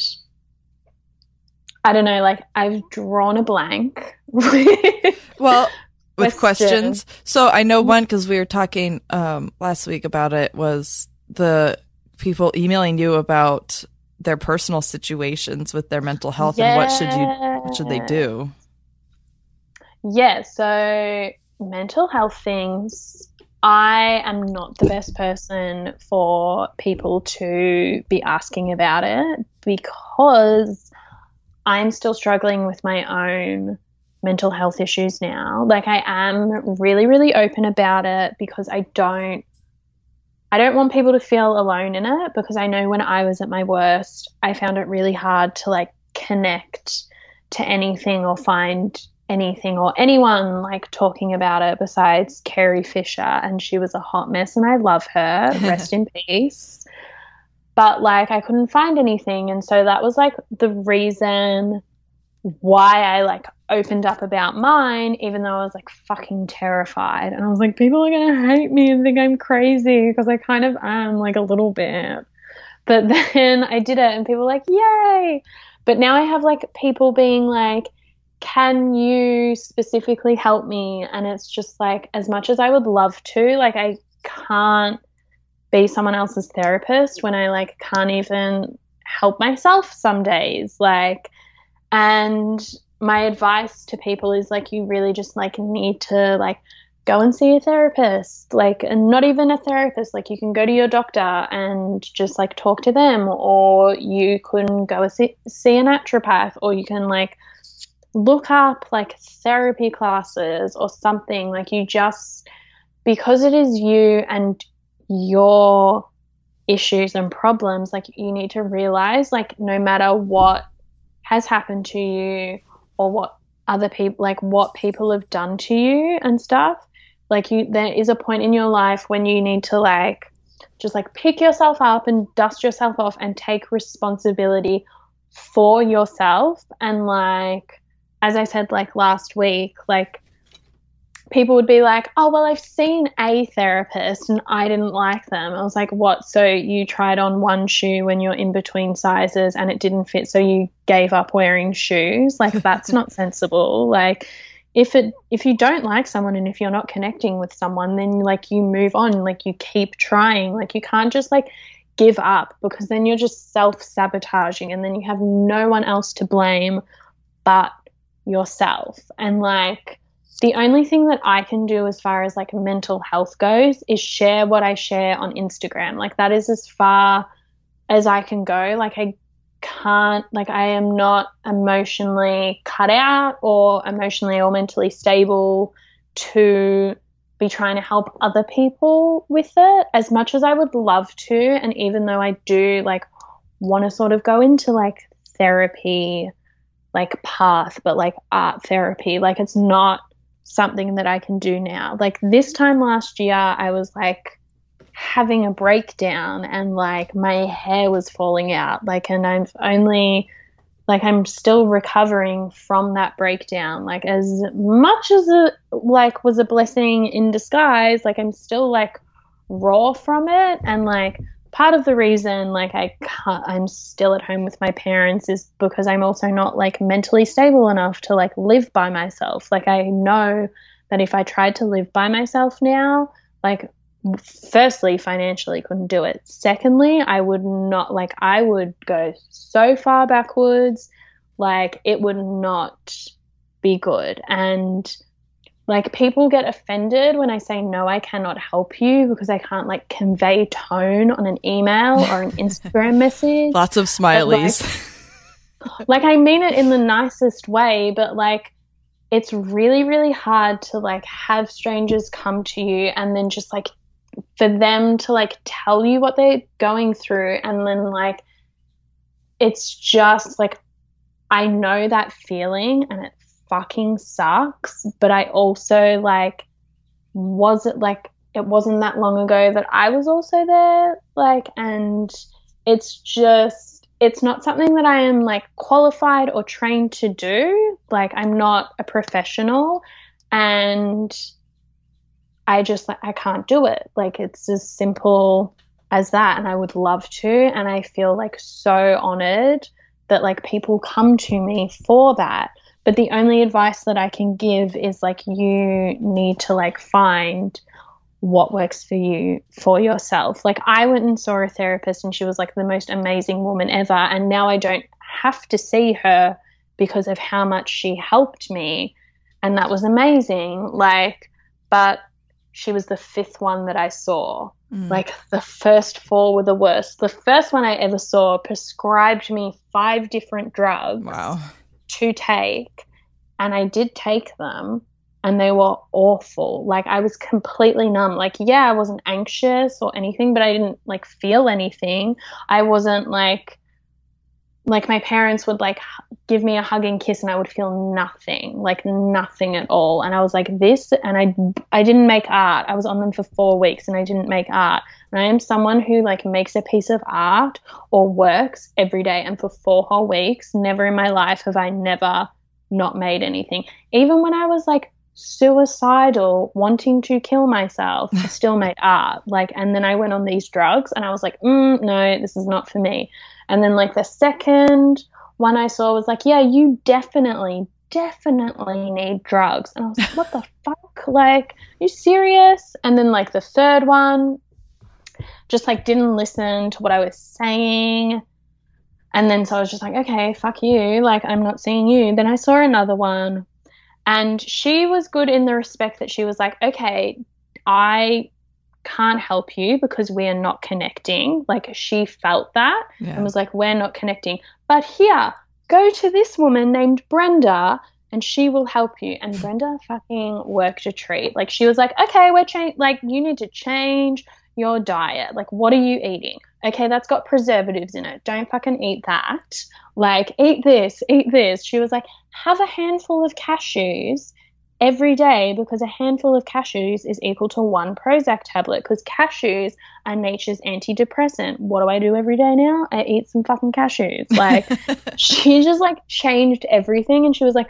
I don't know, like, I've drawn a blank. Well, with questions. So I know one, because we were talking last week about it, was the people emailing you about their personal situations with their mental health. And what should they do? Yeah, so mental health things, I am not the best person for people to be asking about it, because I'm still struggling with my own mental health issues now. Like, I am really, really open about it, because I don't want people to feel alone in it, because I know when I was at my worst, I found it really hard to like connect to anything or find anything or anyone like talking about it besides Carrie Fisher, and she was a hot mess and I love her. Rest in peace. But like, I couldn't find anything, and so that was like the reason why I like opened up about mine, even though I was like fucking terrified. And I was like, people are gonna hate me and think I'm crazy, because I kind of am, like, a little bit. But then I did it and people were like, yay. But now I have like people being like, can you specifically help me? And it's just like, as much as I would love to, like, I can't be someone else's therapist when I like can't even help myself some days. Like, and my advice to people is like, you really just like need to like go and see a therapist, like, and not even a therapist, like you can go to your doctor and just like talk to them, or you can go see a naturopath, or you can like look up like therapy classes or something. Like, you just, because it is you and your issues and problems, like, you need to realize, like, no matter what has happened to you or what other people, like what people have done to you and stuff, like, there is a point in your life when you need to like just like pick yourself up and dust yourself off and take responsibility for yourself. And like, as I said like last week, like, people would be like, oh, well, I've seen a therapist and I didn't like them. I was like, what? So you tried on one shoe when you're in between sizes and it didn't fit, so you gave up wearing shoes? Like, that's not sensible. Like, if you don't like someone and if you're not connecting with someone, then like you move on, like you keep trying. Like, you can't just like give up, because then you're just self-sabotaging and then you have no one else to blame but yourself. And like the only thing that I can do as far as like mental health goes is share what I share on Instagram. Like that is as far as I can go. Like I can't, like I am not emotionally cut out or emotionally or mentally stable to be trying to help other people with it as much as I would love to. And even though I do like want to sort of go into like therapy like path, but like art therapy, like it's not something that I can do now. Like this time last year I was like having a breakdown and like my hair was falling out, like, and I'm still recovering from that breakdown. Like as much as it like was a blessing in disguise, like I'm still like raw from it. And like part of the reason like I'm still at home with my parents is because I'm also not like mentally stable enough to like live by myself. Like I know that if I tried to live by myself now, like firstly financially couldn't do it. Secondly, I would go so far backwards, like it would not be good. And like people get offended when I say no, I cannot help you because I can't like convey tone on an email or an Instagram message. Lots of smileys. Like I mean it in the nicest way, but like it's really, really hard to like have strangers come to you and then just like for them to like tell you what they're going through. And then like it's just like I know that feeling and it fucking sucks, but I also like it wasn't that long ago that I was also there, like, and it's not something that I am like qualified or trained to do. Like I'm not a professional and I can't do it. Like it's as simple as that. And I would love to. And I feel like so honored that like people come to me for that. But the only advice that I can give is like you need to like find what works for you for yourself. Like I went and saw a therapist and she was like the most amazing woman ever. And now I don't have to see her because of how much she helped me. And that was amazing. Like, but she was the 5th one that I saw. Like the first 4 were the worst. The first one I ever saw prescribed me 5 different drugs. Wow. To take, and I did take them and they were awful. Like I was completely numb. Like yeah, I wasn't anxious or anything, but I didn't like feel anything. I wasn't like my parents would like give me a hug and kiss and I would feel nothing, like nothing at all. And I was like this, and I didn't make art. I was on them for 4 weeks and I didn't make art. And I am someone who like makes a piece of art or works every day. And for 4 whole weeks, never in my life have I never not made anything. Even when I was like suicidal, wanting to kill myself, I still made art. Like, and then I went on these drugs and I was like, no, this is not for me. And then like the second one I saw was like, yeah, you definitely need drugs. And I was like, what the fuck? Like, are you serious? And then like the third one just like didn't listen to what I was saying. And then so I was just like, okay, fuck you. Like, I'm not seeing you. Then I saw another one and she was good in the respect that she was like, okay, I can't help you because we are not connecting. Like she felt that and was like, we're not connecting. But here, go to this woman named Brenda and she will help you. And Brenda fucking worked a treat. Like she was like, okay, like you need to change your diet. Like what are you eating? Okay, that's got preservatives in it. Don't fucking eat that. Like eat this. She was like, have a handful of cashews every day because a handful of cashews is equal to 1 Prozac tablet because cashews are nature's antidepressant. What do I do every day now? I eat some fucking cashews. Like she just like changed everything. And she was like,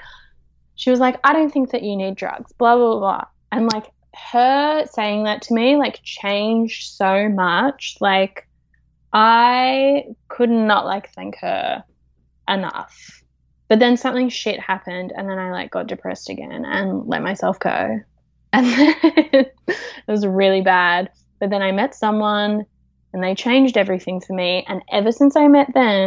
I don't think that you need drugs, blah, blah, blah. And like her saying that to me like changed so much. Like I could not like thank her enough. But then something shit happened and then I like got depressed again and let myself go. And then it was really bad. But then I met someone and they changed everything for me. And ever since I met them,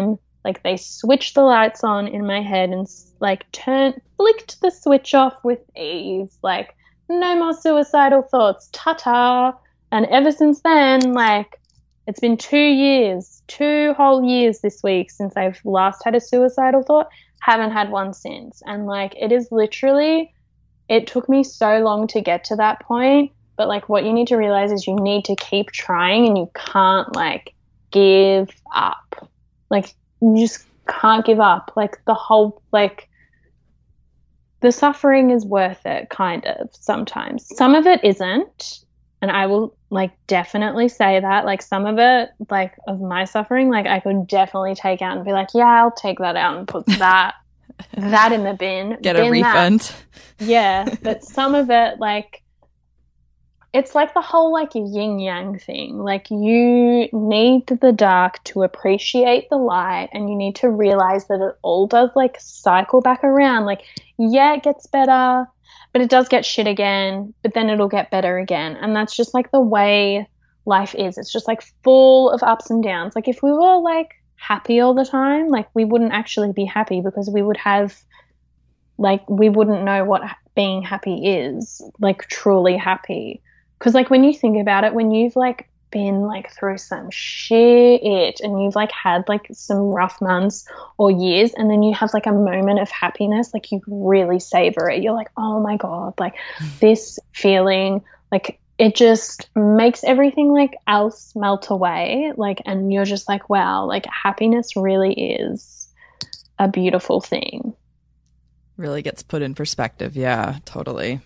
Like they switched the lights on in my head and like flicked the switch off with ease. Like no more suicidal thoughts, ta-ta. And ever since then, like it's been 2 years, 2 whole years this week since I've last had a suicidal thought. Haven't had one since. And like it is literally, it took me so long to get to that point. But like what you need to realize is you need to keep trying and you can't like give up. Like you just can't give up. Like the whole, like the suffering is worth it kind of sometimes. Some of it isn't. And I will like definitely say that, like some of it, like of my suffering, like I could definitely take out and be like, yeah, I'll take that out and put that in the bin. Get a refund. That. Yeah. But some of it, like, it's like the whole like yin yang thing. Like you need the dark to appreciate the light, and you need to realize that it all does like cycle back around. Like, yeah, it gets better, but it does get shit again, but then it'll get better again. And that's just like the way life is. It's just like full of ups and downs. Like if we were like happy all the time, like we wouldn't actually be happy, because we would have like, we wouldn't know what being happy is, like truly happy. Because like when you think about it, when you've like been like through some shit and you've like had like some rough months or years, and then you have like a moment of happiness, like you really savor it. You're like, oh my God, like this feeling, like it just makes everything like else melt away. Like, and you're just like, wow, like happiness really is a beautiful thing. Really gets put in perspective. Yeah, totally.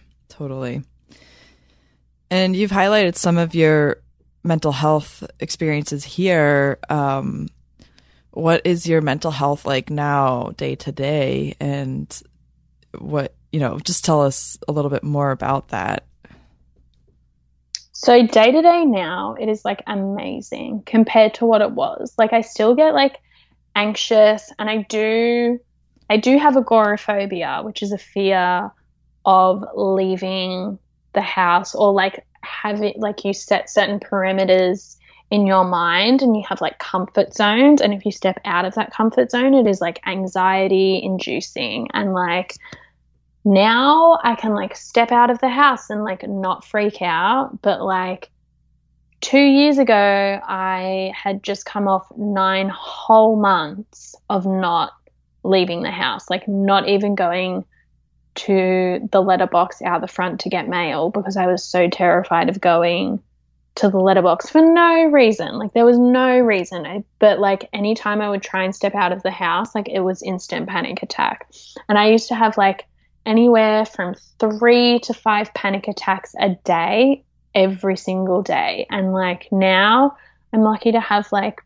And you've highlighted some of your mental health experiences here. What is your mental health like now, day to day? And what, just tell us a little bit more about that. So day to day now, it is like amazing compared to what it was. Like I still get like anxious, and I do have agoraphobia, which is a fear of leaving the house, or like have it like you set certain perimeters in your mind and you have like comfort zones, and if you step out of that comfort zone, it is like anxiety inducing. And like now I can like step out of the house and like not freak out, but like 2 years ago I had just come off 9 whole months of not leaving the house, like not even going to the letterbox out the front to get mail, because I was so terrified of going to the letterbox for no reason. Like there was no reason. But like anytime I would try and step out of the house, like it was instant panic attack. And I used to have like anywhere from 3 to 5 panic attacks a day, every single day. And like now I'm lucky to have like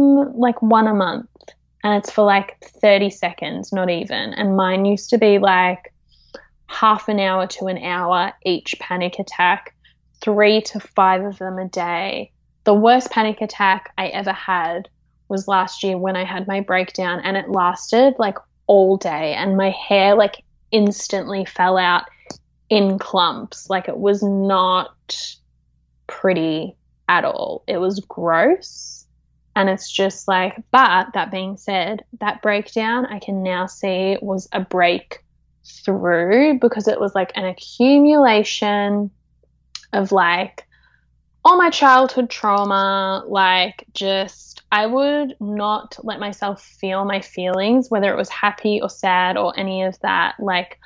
one a month, and it's for like 30 seconds, not even. And mine used to be like half an hour to an hour each panic attack, 3 to 5 of them a day. The worst panic attack I ever had was last year when I had my breakdown, and it lasted like all day, and my hair like instantly fell out in clumps. Like it was not pretty at all. It was gross. And it's just like, but that being said, that breakdown I can now see was a breakthrough, because it was like an accumulation of like all my childhood trauma. Like just, I would not let myself feel my feelings, whether it was happy or sad or any of that. Like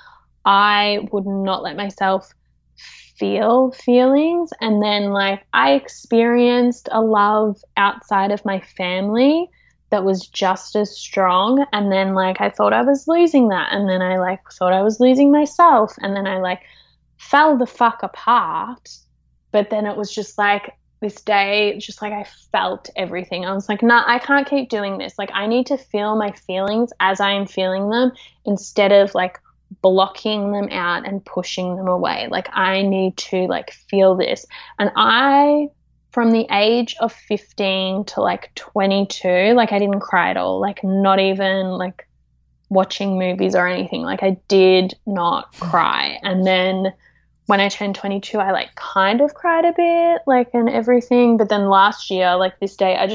I would not let myself feel feelings. And then like I experienced a love outside of my family that was just as strong, and then like I thought I was losing that, and then I like thought I was losing myself, and then I like fell the fuck apart. But then it was just like this day, just like I felt everything. I was like, nah, I can't keep doing this. Like I need to feel my feelings as I am feeling them, instead of like blocking them out and pushing them away. Like I need to like feel this. And I, from the age of 15 to like 22, like I didn't cry at all, like not even like watching movies or anything. Like I did not cry. And then when I turned 22, I like kind of cried a bit, like, and everything. But then last year, like this day, I just like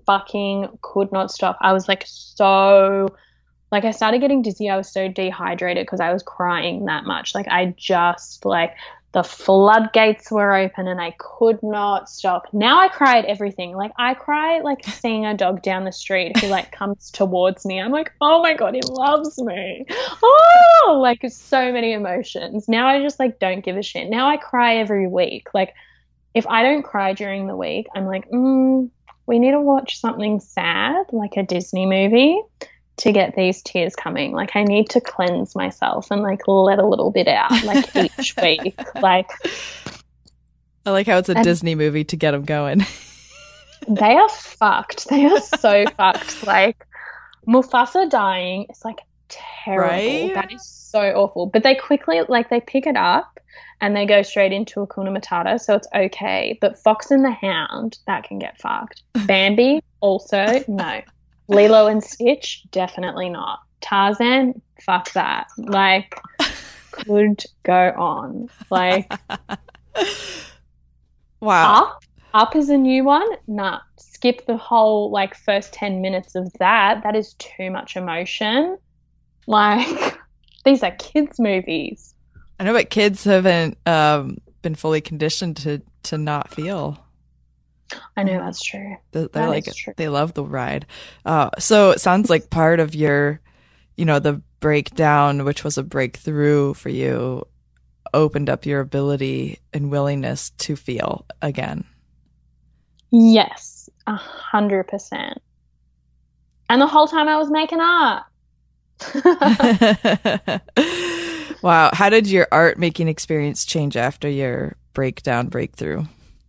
fucking could not stop. I was like so, like I started getting dizzy. I was so dehydrated because I was crying that much. Like I just like the floodgates were open and I could not stop. Now I cry at everything. Like I cry like seeing a dog down the street who like comes towards me. I'm like, oh my God, he loves me. Oh, like so many emotions. Now I just like don't give a shit. Now I cry every week. Like if I don't cry during the week, I'm like, we need to watch something sad, like a Disney movie, to get these tears coming. Like I need to cleanse myself and like let a little bit out like each week. Like I like how it's a Disney movie to get them going. They are fucked. They are so fucked. Like Mufasa dying is like terrible. Right? That is so awful. But they quickly like they pick it up and they go straight into Hakuna Matata, so it's okay. But Fox and the Hound, that can get fucked. Bambi, also, no. Lilo and Stitch, definitely not. Tarzan, fuck that. Like, could go on. Like, wow. Up is a new one. Nah, skip the whole, like, first 10 minutes of that. That is too much emotion. Like, these are kids' movies. I know, but kids haven't been fully conditioned to not feel. I know, that's true. They're like, true. They love the ride. So it sounds like part of your, the breakdown, which was a breakthrough for you, opened up your ability and willingness to feel again. Yes, 100%. And the whole time I was making art. Wow. How did your art making experience change after your breakthrough?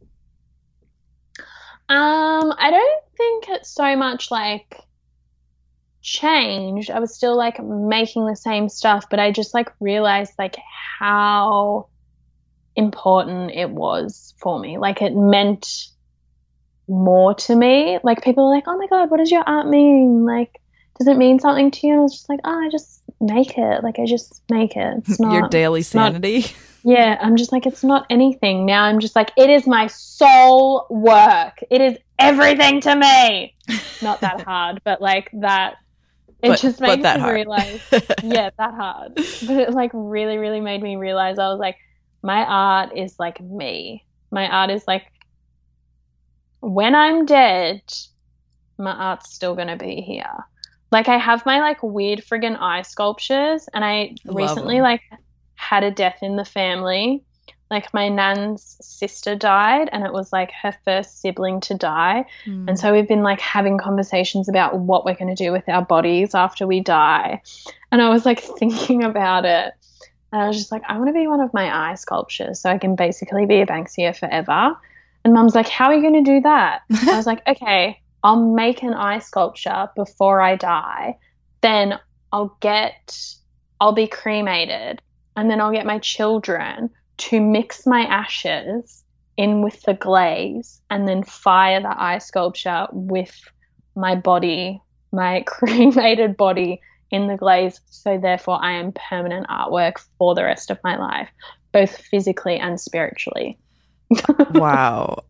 I don't think it's so much like changed. I was still like making the same stuff, but I just like realized like how important it was for me. Like it meant more to me. Like people are like, oh my God, what does your art mean? Like, does it mean something to you? And I was just like, oh, I just make it. Like I just make it. It's not your daily sanity. Yeah, I'm just like, it's not anything. Now I'm just like, it is my soul work. It is everything to me. Not that hard, but like that, just made me realize, yeah, that hard. But it like really, really made me realize I was like, my art is like me. My art is like, when I'm dead, my art's still going to be here. Like I have my like weird friggin' eye sculptures and I recently like had a death in the family. Like my nan's sister died and it was like her first sibling to die. And so we've been like having conversations about what we're going to do with our bodies after we die. And I was like thinking about it and I was just like, I want to be one of my eye sculptures so I can basically be a Banksia forever. And Mum's like, how are you going to do that? I was like, okay, I'll make an eye sculpture before I die. Then I'll be cremated. And then I'll get my children to mix my ashes in with the glaze and then fire the eye sculpture with my body, my cremated body in the glaze. So therefore I am permanent artwork for the rest of my life, both physically and spiritually. Wow.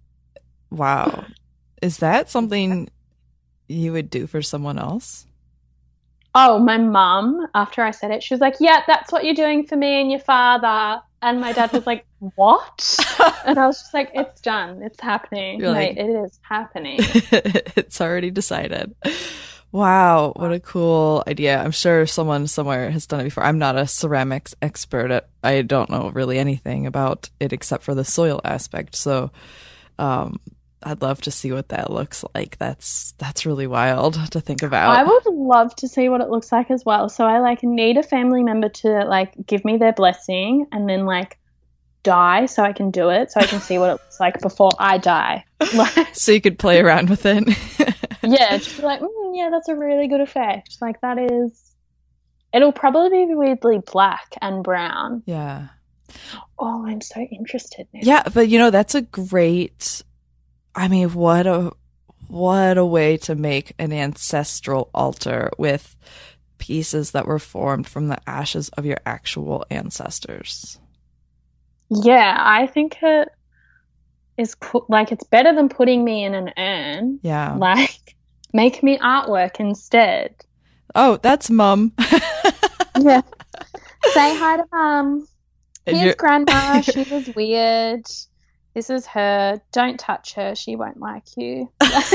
Is that something you would do for someone else? Oh, my mum, after I said it, she was like, yeah, that's what you're doing for me and your father. And my dad was like, what? And I was just like, it's done. It's happening. Mate, it is happening. It's already decided. Wow, what a cool idea. I'm sure someone somewhere has done it before. I'm not a ceramics expert. I don't know really anything about it except for the soil aspect. So I'd love to see what that looks like. That's really wild to think about. I would love to see what it looks like as well. So I like need a family member to like give me their blessing and then like die so I can do it, so I can see what it looks like before I die. So you could play around with it. Yeah, just be like, yeah, that's a really good effect. Like that is, it'll probably be weirdly black and brown. Yeah. Oh, I'm so interested now. Yeah, but that's a great, I mean, what a way to make an ancestral altar with pieces that were formed from the ashes of your actual ancestors. Yeah, I think like, it's better than putting me in an urn. Yeah. Like, make me artwork instead. Oh, that's Mum. Yeah. Say hi to Mum. Here's Grandma. She was weird. This is her. Don't touch her. She won't like you.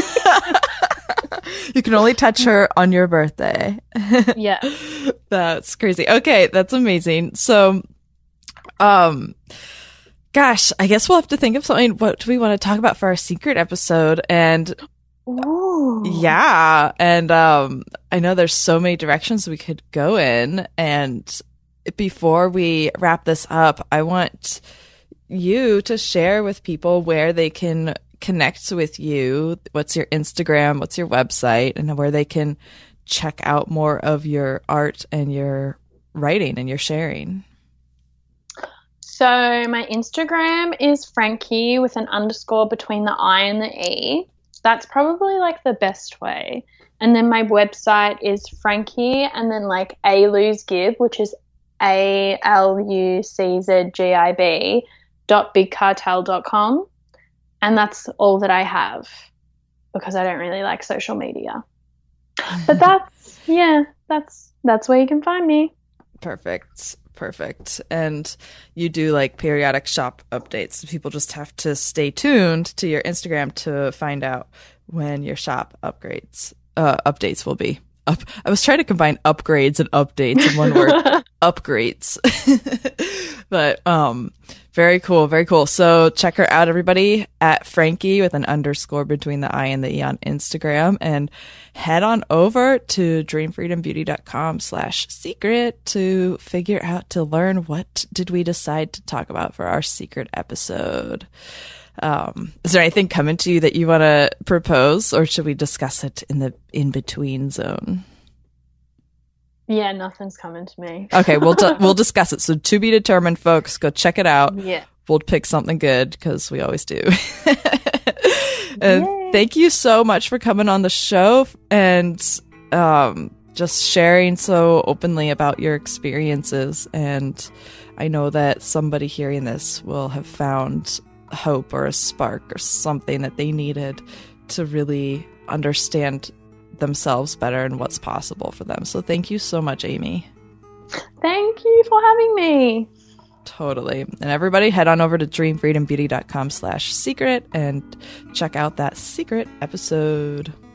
You can only touch her on your birthday. Yeah. That's crazy. Okay, that's amazing. So, gosh, I guess we'll have to think of something. What do we want to talk about for our secret episode? And ooh. Yeah, and I know there's so many directions we could go in. And before we wrap this up, I want you to share with people where they can connect with you. What's your Instagram? What's your website? And where they can check out more of your art and your writing and your sharing. So my Instagram is Frankie with an underscore between the I and the E. That's probably like the best way. And then my website is Frankie and then like ALUZGIB, which is ALUCZGIB.bigcartel.com. And that's all that I have because I don't really like social media. But that's where you can find me. Perfect. And you do like periodic shop updates. People just have to stay tuned to your Instagram to find out when your shop updates will be up. I was trying to combine upgrades and updates in one word. Upgrades. But very cool. So check her out, everybody, at Frankie with an underscore between the I and the E on Instagram, and head on over to dreamfreedombeauty.com/secret to figure out, to learn what did we decide to talk about for our secret episode. Is there anything coming to you that you want to propose, or should we discuss it in the in-between zone? Yeah, nothing's coming to me. Okay, we'll discuss it. So to be determined, folks. Go check it out. Yeah. We'll pick something good because we always do. And thank you so much for coming on the show and just sharing so openly about your experiences. And I know that somebody hearing this will have found hope or a spark or something that they needed to really understand themselves better and what's possible for them. So thank you so much, Amy. Thank you for having me. Totally. And everybody head on over to dreamfreedombeauty.com/secret and check out that secret episode.